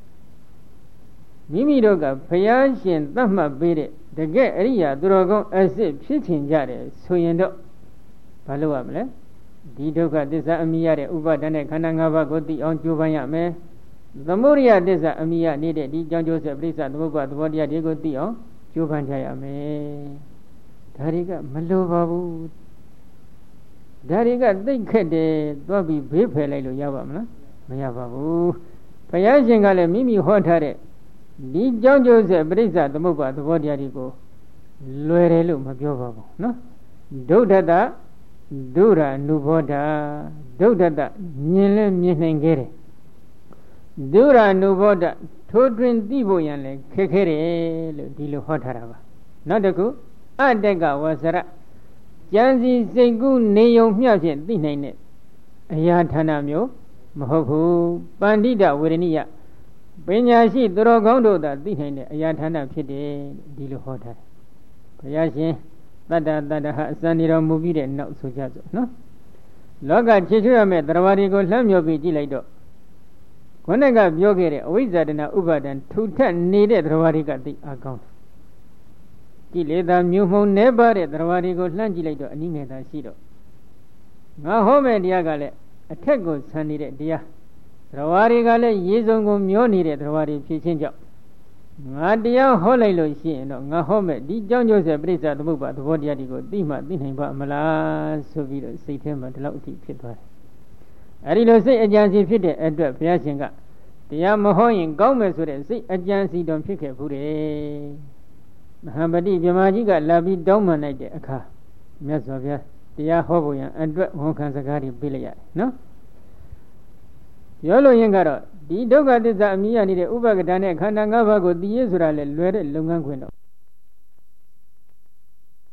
မိမိတို့ကဘုရားရှင်သတ်မှတ်ပေးတဲ့တကယ်အရိယာသူတော်ကောင်းအစစ်ဖြစ်ချင်ကြတယ်ဆိုရင်တော့ဘာလုပ်ရမလဲဒီဒုက္ခသစ္စာအမိရတဲ့ဥပါဒณะခန္ဓာ၅ပါးကိုသိအောင်ကြိုးပမ်းရမယ်သမုဒိယသစ္စာအမိယနေတဲ့ဒီကြောင့်ကျိုးဆက်ပြိဿသမုပ္ပါသဘောတရားတွေကိုသိအောင်ကျိုးပန်းကြရမယ်ဒါတွေကမလိုပါဘူးဒါတွေကသိခက်တယ်သွားပြီးဘေးဖယ်လိုက်လို့ရပါမလားမရပါဘူးဘုရားရှင်ကလည်းမိမိဟောထားတဲ့ဒီကြောင့်ကျိုးဆက်ပြိဿသမုပ္ပါသဘောတရားတွေကိုလွယ်တယ်လို့မပြောပါဘူးနော်ဒုဒ္ဒတဒုရအနုဘောဓာဒုဒ္ဒတမြင်လဲမြင်နိုင်ခဲ့တယ်ဒုရအနုဘောဓထိုးတွင်သိဖို့ရန်လဲခက်ခဲတယ်လို့ဒီလိုဟောထားတာပါနောက်တစ်ခုအတ္တကဝဆရကြံစီစိတ်ကူးနေုံမျှဖြင့်သိနိုင်တဲ့အရာဌာနမျိုးမဟုတ်ဘူးပန္တိတဝေရဏိယပညာရှိသူတော်ကောင်းတို့သာသိနိုင်တဲ့အရာဌာနဖြစ်တယ်ဒီလိုဟောထားတယ်ဘုရားရှင်တတ္တတတ္တဟအစံနေတော်မူပြီးတဲ့နောက်ဆိုကြစို့နော်လောကချေချွတ်ရမယ့်တရားဝါတွေကိုလှမ်းမြော်ပြီးကြည့်လိုက်တော့ခொနဲ့ကပြောခဲ့တဲ့အဝိဇ္ဇာတနာဥပါဒံထူထပ်နေတဲ့တရားဝါတွေကသိအကောင်းတယ်ကိလေသာမျိုးမှုံနေပါတဲ့တရားဝါတွေကိုလှမ်းကြည့်လိုက်တော့အနည်းငယ်သာရှိတော့ငါဟောမဲ့တရားကလည်းအထက်ကိုဆန်နေတဲ့တရားတရားဝါတွေကလည်းရေစုံကိုမျောနေတဲ့တရားဝါတွေဖြစ်ချင်းကြောင့်ငါတရားဟောလိုက်လို့ရှိရင်တော့ငါဟောမဲ့ဒီကြောင့်ကျိုးဆက်ပြိဿသမုပ္ပါသဘောတရားတွေကိုသိမှသိနိုင်ပါမလားဆိုပြီးတော့စိတ်ထဲမှာဒီလောက်အထိဖြစ်သွားတယ်အဲဒီလိုစိတ်အကြံစီဖြစ်တဲ့အတွက်ဘုရားရှင်ကတရားမဟောရင်ကောင်းမယ်ဆိုတဲ့စိတ်အကြံစီတော်ဖြစ်ခဲ့ဘူးတယ်မဟာပတိဗြဟ္မာကြီးကလာပြီးတောင်းပန်လိုက်တဲ့အခါမြတ်စွာဘုရားတရားဟောဖို့ရန်အတွက်ဝန်ခံစကားတွေပြလိုက်ရတယ်နော်ပြောလို့ရင်ကတော့ဒီဒုက္ခသစ္စာအမိရနေတဲ့ဥပက္ခဒါနဲ့ခန္ဓာ၅ပါးကိုသိရဆိုတာလေလွယ်တဲ့လုပ်ငန်းခွင်တော့